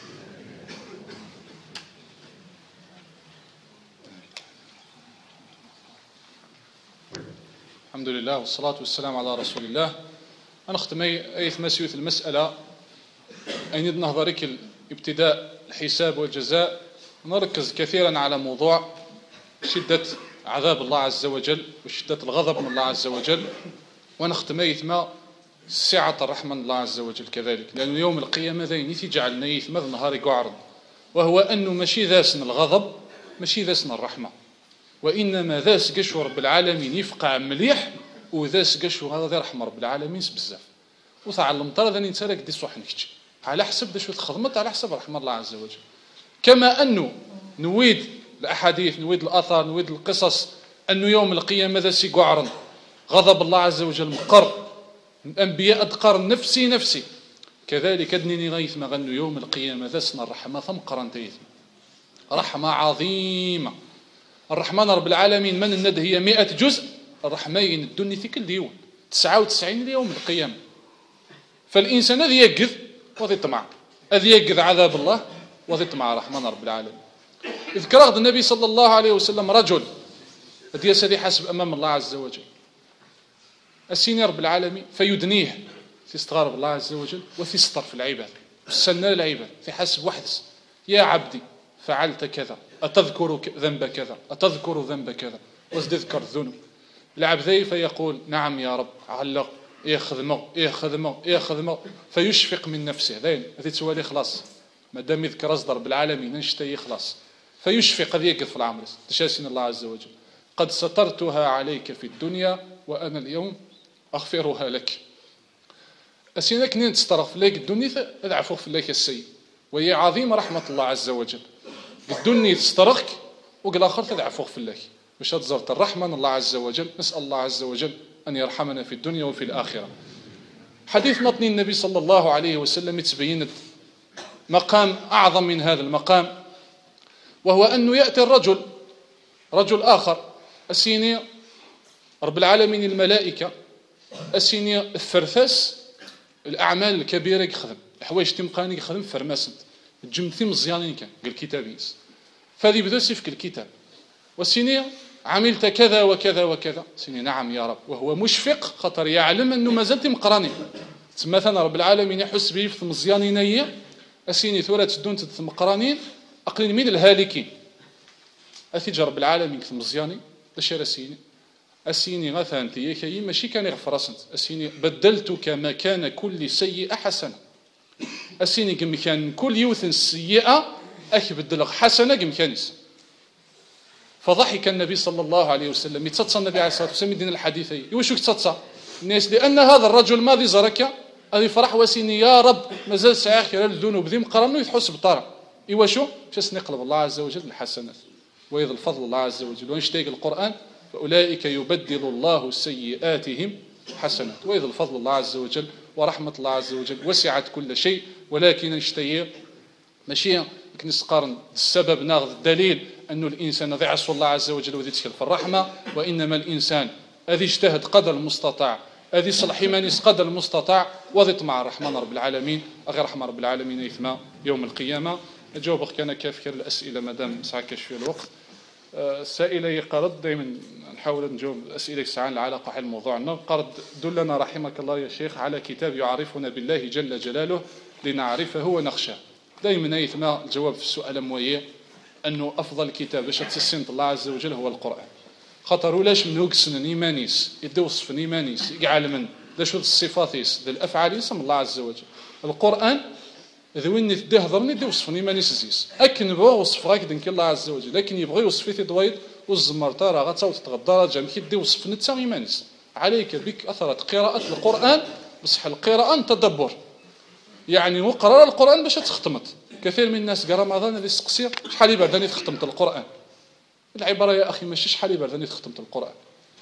الحمد لله والصلاة والسلام على رسول الله. أنا ختمي أيث مسيوث المسألة أين نهضرك الابتداء الحساب والجزاء، نركز كثيرا على موضوع شدة عذاب الله عز وجل وشدة الغضب من الله عز وجل، ونختم أيثما سعة الرحمة من الله عز وجل كذلك، لأن يوم القيامة ذين يجعلنا يثما نهار يقعرض، وهو أنه ماشي ذاسن الغضب ماشي ذاسن الرحمة، وإنما ذاس قشو رب العالمين يفقع مليح، وذاس قشو هذا رحمة رب العالمين بزاف. وتعلم ترى ذاني نتسالك دي صحنكش على حسب داش تخدمت على حسب رحمة الله عز وجل. كما أنه نويد الأحاديث نويد الآثار نويد القصص أنه يوم القيامة ذا سيقعرن غضب الله عز وجل مقر الأنبياء أدقار نفسي نفسي، كذلك أدنيني غيث ما غنو يوم القيامة ذا سن الرحمة ثم قرن تيثم رحمة عظيمة. الرحمن رب العالمين من الند هي مئة جزء، الرحمين الدنيا في كل يوم تسعة وتسعين يوم القيامة. فالإنسان الذي يقذ وذي طمع الذي يقذ عذاب الله وذي طمع الرحمن رب العالمين. إذ كرغد النبي صلى الله عليه وسلم رجل الذي يسدي حسب أمام الله عز وجل السيني رب العالمين فيدنيه في استغرب الله عز وجل وفي سطر في العباد والسنة العباد في حسب وحدس: يا عبدي فعلت كذا، أتذكر ذنب كذا، أتذكر ذنب كذا، وازد اذكر الذنوب. العبد فيقول: نعم يا رب، علق إيه خدمه إيه خدمه إيه خدمه، فيشفق من نفسه ذين هذه توالي خلاص ما دام يذكر أصدر بالعالمين نشتي خلاص، فيشفق هذه يقف في العمر تشاسين الله عز وجل: قد سترتها عليك في الدنيا وأنا اليوم أغفرها لك. أسينك نين تسترف لك الدنيا أدعفوك في الله السيء، وهي عظيمة رحمة الله عز وجل. الدنيا تسترخك وقال آخر تدعفوك في الله مش هتزرت الرحمة من الله عز وجل. نسأل الله عز وجل أن يرحمنا في الدنيا وفي الآخرة. حديث مطني النبي صلى الله عليه وسلم يتبين مقام أعظم من هذا المقام، وهو أنه يأتي الرجل رجل آخر أسيني رب العالمين الملائكة أسيني الفرثاس الأعمال الكبيرة يخدم حوايج تمقاني يخدم فرماسنت الجمثي مزيانين كان قال كتابيس فهذه بدو سيفك الكتاب والسيني عملت كذا وكذا وكذا. سيني نعم يا رب، وهو مشفق خطر يعلم أنه ما زلت مقراني مثلا رب العالمين يحس به في مزيانين هي أسيني ثورة تدون تمقرانين أقلين من الهالكين أثيج رب العالمين في مزياني دشير أسيني أسيني مثلا تيكي ماشي كان يغفر أسنت أسيني بدلتك مكان كل سيئة حسنة. أسيني كمكان كل يوث سيئة أكبدل حسنة كمكانيس. فضحك النبي صلى الله عليه وسلم يتصدص النبي عليه الصلاة والسلام دين الحديثي يوشك تصدص الناس لأن هذا الرجل ماضي زركة هذه فرح وسيني يا رب مازال ساخر الذنوب ذي مقرنه يتحس بطارع إيواشو شاس نقلب الله عز وجل الحسنات ويذ الفضل الله عز وجل. ونشتاق القرآن: فأولئك يبدل الله سيئاتهم حسنات ويذ الفضل الله عز وجل ورحمة الله عز وجل وسعت كل شيء. ولكن نشتاق ماشي نسقارن السبب ناخذ الدليل أنه الإنسان ذي عصر الله عز وجل وذي تشكل في الرحمة، وإنما الإنسان الذي اجتهد قدر المستطاع الذي صلح مانيس قدر المستطاع وذي طمع الرحمن رب العالمين غير رحمة رب العالمين يثمى يوم القيامة. أجاوبك كان كافكر الأسئلة مادام ساعة كشف الوقت. السائلة يقرد دائما نحاول نجاوب أسئلة ساعة العلاقة حل موضوعنا. قرد دلنا رحمك الله يا شيخ على كتاب يعرفنا بالله جل جلاله لنعرفه ونخشاه. دائما يثمى الجواب في السؤال مويه أنه أفضل كتاب باش تسسنت الله عز وجل هو القرآن. خطر ولاش من هوكسن نيمانيس يدي وصف نيمانيس يقعل من داش الصفاتيس ذي الأفعال يسمى الله عز وجل. القرآن ذوين يدي هضرني يدي وصف نيمانيس زيس أكن بغا وصف غاك دنك الله عز وجل، لكن يبغي يوصف في دويد والزمرتا راه غتصاوت تغدى جام كيدي وصف نتا نيمانيس. عليك بك أثرت قراءة القرآن بصح القراءة تدبر، يعني مقرر القرآن باش تختمت. كثير من الناس قال رمضان اللي سقسي شحال يبرداني ختمت القرآن. العبارة يا أخي ماشي شحال يبرداني ختمت القرآن،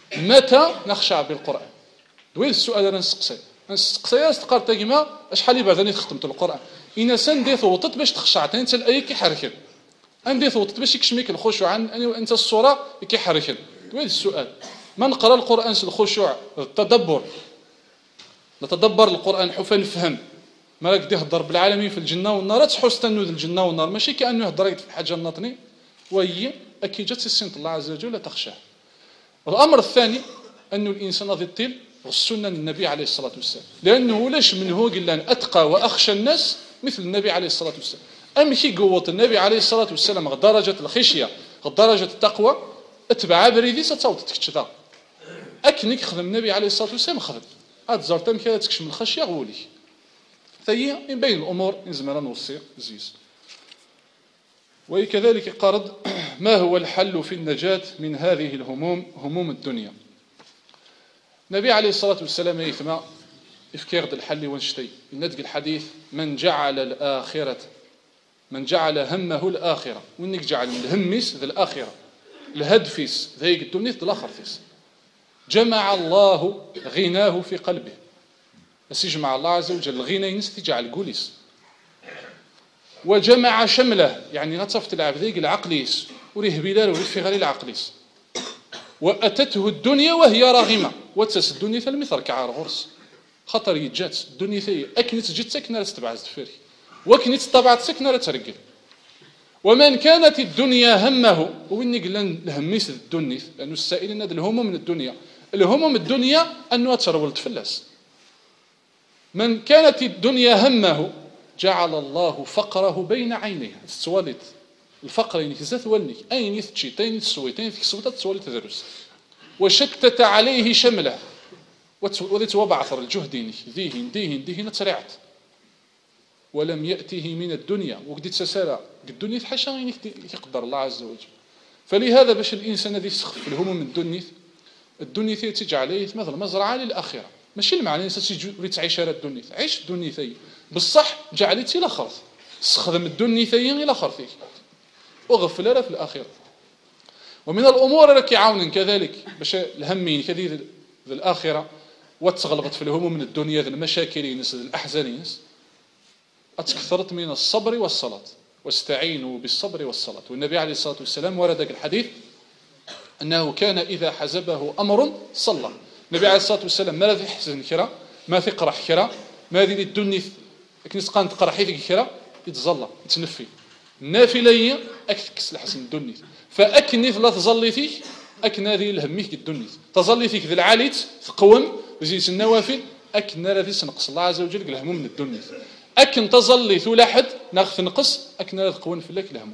متى نخشع بالقرآن؟ دويل السؤال أنا نسقسي نسقسي استقرت كيما شحال لي بعد اني ختمت القرآن إنا سندي ثوطت باش تخشع انت الآية كيحركن عندي ثوطت باش يكشميك الخشوع عن انت الصورة كيحركن دويل السؤال ما نقرا القرآن الخشوع التدبر نتدبر القرآن حفا نفهم ما راك يهضر بالعالمين في الجنة والنار تحس تنو الجنة والنار ماشي كأنه يهضر في الحاجة الناطني وهي أكيد جات السنة الله عز وجل لا تخشاه. الأمر الثاني أن الإنسان غادي يطيل السنة النبي عليه الصلاة والسلام لأنه لاش من هو قال لنا أتقى وأخشى الناس مثل النبي عليه الصلاة والسلام أمشي قوة النبي عليه الصلاة والسلام درجة الخشية درجة التقوى اتبع بريدي ستوت تكتشذا أكنك خدم النبي عليه الصلاة والسلام خدم هاد زرت أمك هذا تكشم الخشية غولي فهي من بين الأمور نزمر نوصي زيز. وكذلك قرض ما هو الحل في النجاة من هذه الهموم هموم الدنيا. النبي عليه الصلاة والسلام يثمى إفكار الحل ونشتي الندق الحديث من جعل الآخرة من جعل همه الآخرة وإنك جعل الهميس ذا الآخرة الهدفيس ذيك الدنيا ذا الآخر فيس جمع الله غناه في قلبه بس يجمع الله عز وجل الغنى ينس تجعل قوليس وجمع شمله يعني نتصفت العبد ذيك العقليس وريه بلال وريه في غير العقليس وأتته الدنيا وهي راغمة وتس الدنيا ثالمثر كعار غرس خطر يتجات الدنيا ثي أكنت جت سكنة تتبعز الفري وكنت طبعت سكنة ترقل ومن كانت الدنيا همه وإني قلنا الهميس الدنيا لأنه السائلين هذا الهموم من الدنيا الهموم الدنيا أنه ترول تفلس من كانت الدنيا همه جعل الله فقره بين عينيه السوالت الفقر يعني كزات ولني أين يثشي تين يتسوي تين يتسوي تسوالي تدرس وشتت عليه شمله وذيت وبعثر الجهدين ذيهن ديهن ديهن ترعت ولم يأته من الدنيا وقدت سسالة الدنيا حاشا يعني يقدر الله عز وجل. فلهذا باش الإنسان الذي يسخف الهموم الدنيا الدنيا تجعل عليه مثل مزرعة للآخرة ماشي المعنى الإنسان تعيش على الدنيا عيش الدنيا ثي بصح جعلتي إلى خرث استخدم الدنيا ثي إلى خرثك وغفل لها في الآخرة. ومن الأمور التي يعاون كذلك باش الهمين كذلك الآخرة وتغلبت في الهموم من الدنيا المشاكل ينس الأحزان ينس أتكثرت من الصبر والصلاة واستعينوا بالصبر والصلاة. والنبي عليه الصلاة والسلام ورد الحديث أنه كان إذا حزبه أمر صلى. النبي عليه الصلاة والسلام ما الذي يحزن كرا ما في قرح كرا ما ذي الدنيا كنت قانت قرحي ذيك كرا يتظلى يتنفي النافلة أكثكس لحسن الدنيا فأكني لا تظليتي أكنا ذي الهميك الدنيا تظليتك ذي العاليت تقوم وزيت النوافل أكنا الذي سنقص الله عز وجل الهموم من الدنيا أكن تظلي ثو لاحد ناخذ نقص أكنا تقون في لك الهموم.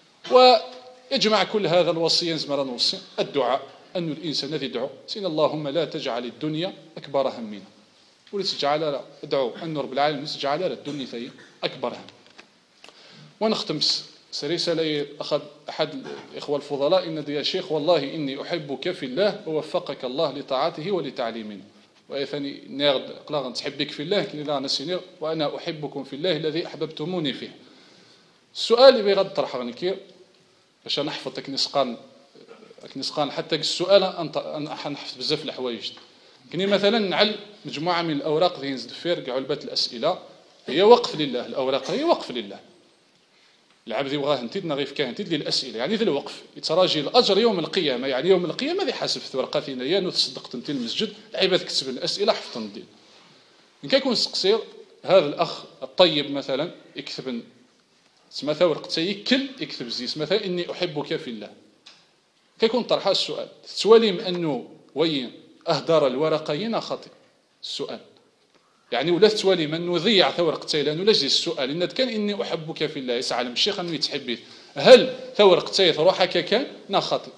ويجمع كل هذا الوصية زمرا نوصي الدعاء أن الإنسان الذي يدعو سين اللهم لا تجعل الدنيا أكبر همنا ولتجعل ادعو أن رب العالمين تجعل الدنيا في أكبر هم. ونختم رسالة أخذ أحد الإخوة الفضلاء إن يا شيخ والله إني أحبك في الله ووفقك الله لطاعته ولتعليمنا وإثني نيرد قلاغ تحبك في الله كني لا نسينير وأنا أحبكم في الله الذي أحببتموني فيه. السؤال اللي بغض طرحه نكير باش نحفظ كنسقان كنسقان حتى السؤال أنا حنحفظ بزاف الحوايج كني مثلا نعل مجموعة من الأوراق ذي نزل فير علبة الأسئلة هي وقف لله الأوراق هي وقف لله العبد يبغاه انتي نغيف كان انتي للاسئله يعني ذي الوقف يتراجي الاجر يوم القيامه يعني يوم القيامه ذي حاسب في ورقاتنا يا نو تصدقت انتي المسجد العباد كتب الاسئله حفظت ندير ان كيكون سقسير هذا الاخ الطيب مثلا يكتب اسمها ورقته يكل يكتب زيس مثلا اني احبك في الله كيكون طرح السؤال تسوليم انه وين اهدر الورقين خاطئ السؤال يعني ولا تولي من نضيع ثورقتي لانه لاجي السؤال ان كان اني احبك في الله يسعى الشيخ انه يتحبي هل ثورقتي روحك كان نا خاطئ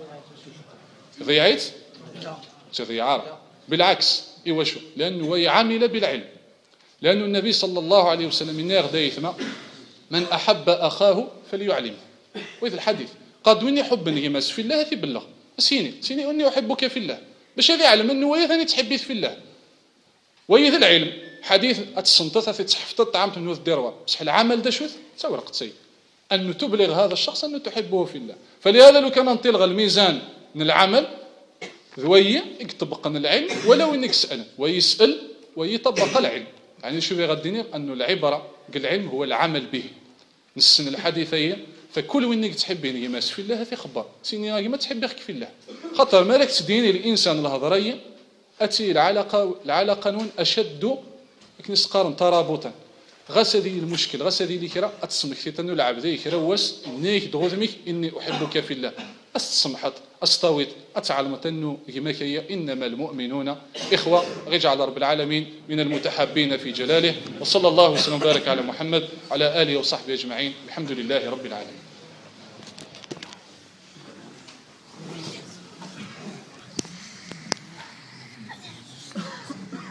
ضيعت تضيع بالعكس ايوا شو لانه هو عامل بالعلم لأن النبي صلى الله عليه وسلم من يغدى يثمى من أحب أخاه فليعلمه وإذا الحديث قد ويني حب يمس في الله هذي بالله سيني سيني أني أحبك في الله باش هذا يعلم أنه ويثني تحبيت في الله ويذ العلم حديث أتصنطت في تحفظ الطعام من الدروة بصح العمل ده شوث سورق تسي أن تبلغ هذا الشخص أنه تحبه في الله فلهذا لو كان نطلغ الميزان من العمل ذوي يطبق العلم ولو انك سأل ويسأل ويطبق العلم. يعني شو غاديني أنه العبرة العلم هو العمل به. نسن الحديثية فكل وينك تحبين يماس في الله في خبر سيني ما تحبي في الله خاطر مالك تديني الإنسان الهضرية أتي العلاقة العلاقة نون أشد كنسقارن ترابطا غاس هذه المشكل غاس هذه اللي كرا أتصمك في تنو العبد ذي كرا واس إنيك دغوزمك إني أحبك في الله أستسمحت أستويت أتعلم تنو جماكية إنما المؤمنون إخوة رجع رب العالمين من المتحابين في جلاله وصلى الله وسلم وبارك على محمد على آله وصحبه أجمعين الحمد لله رب العالمين.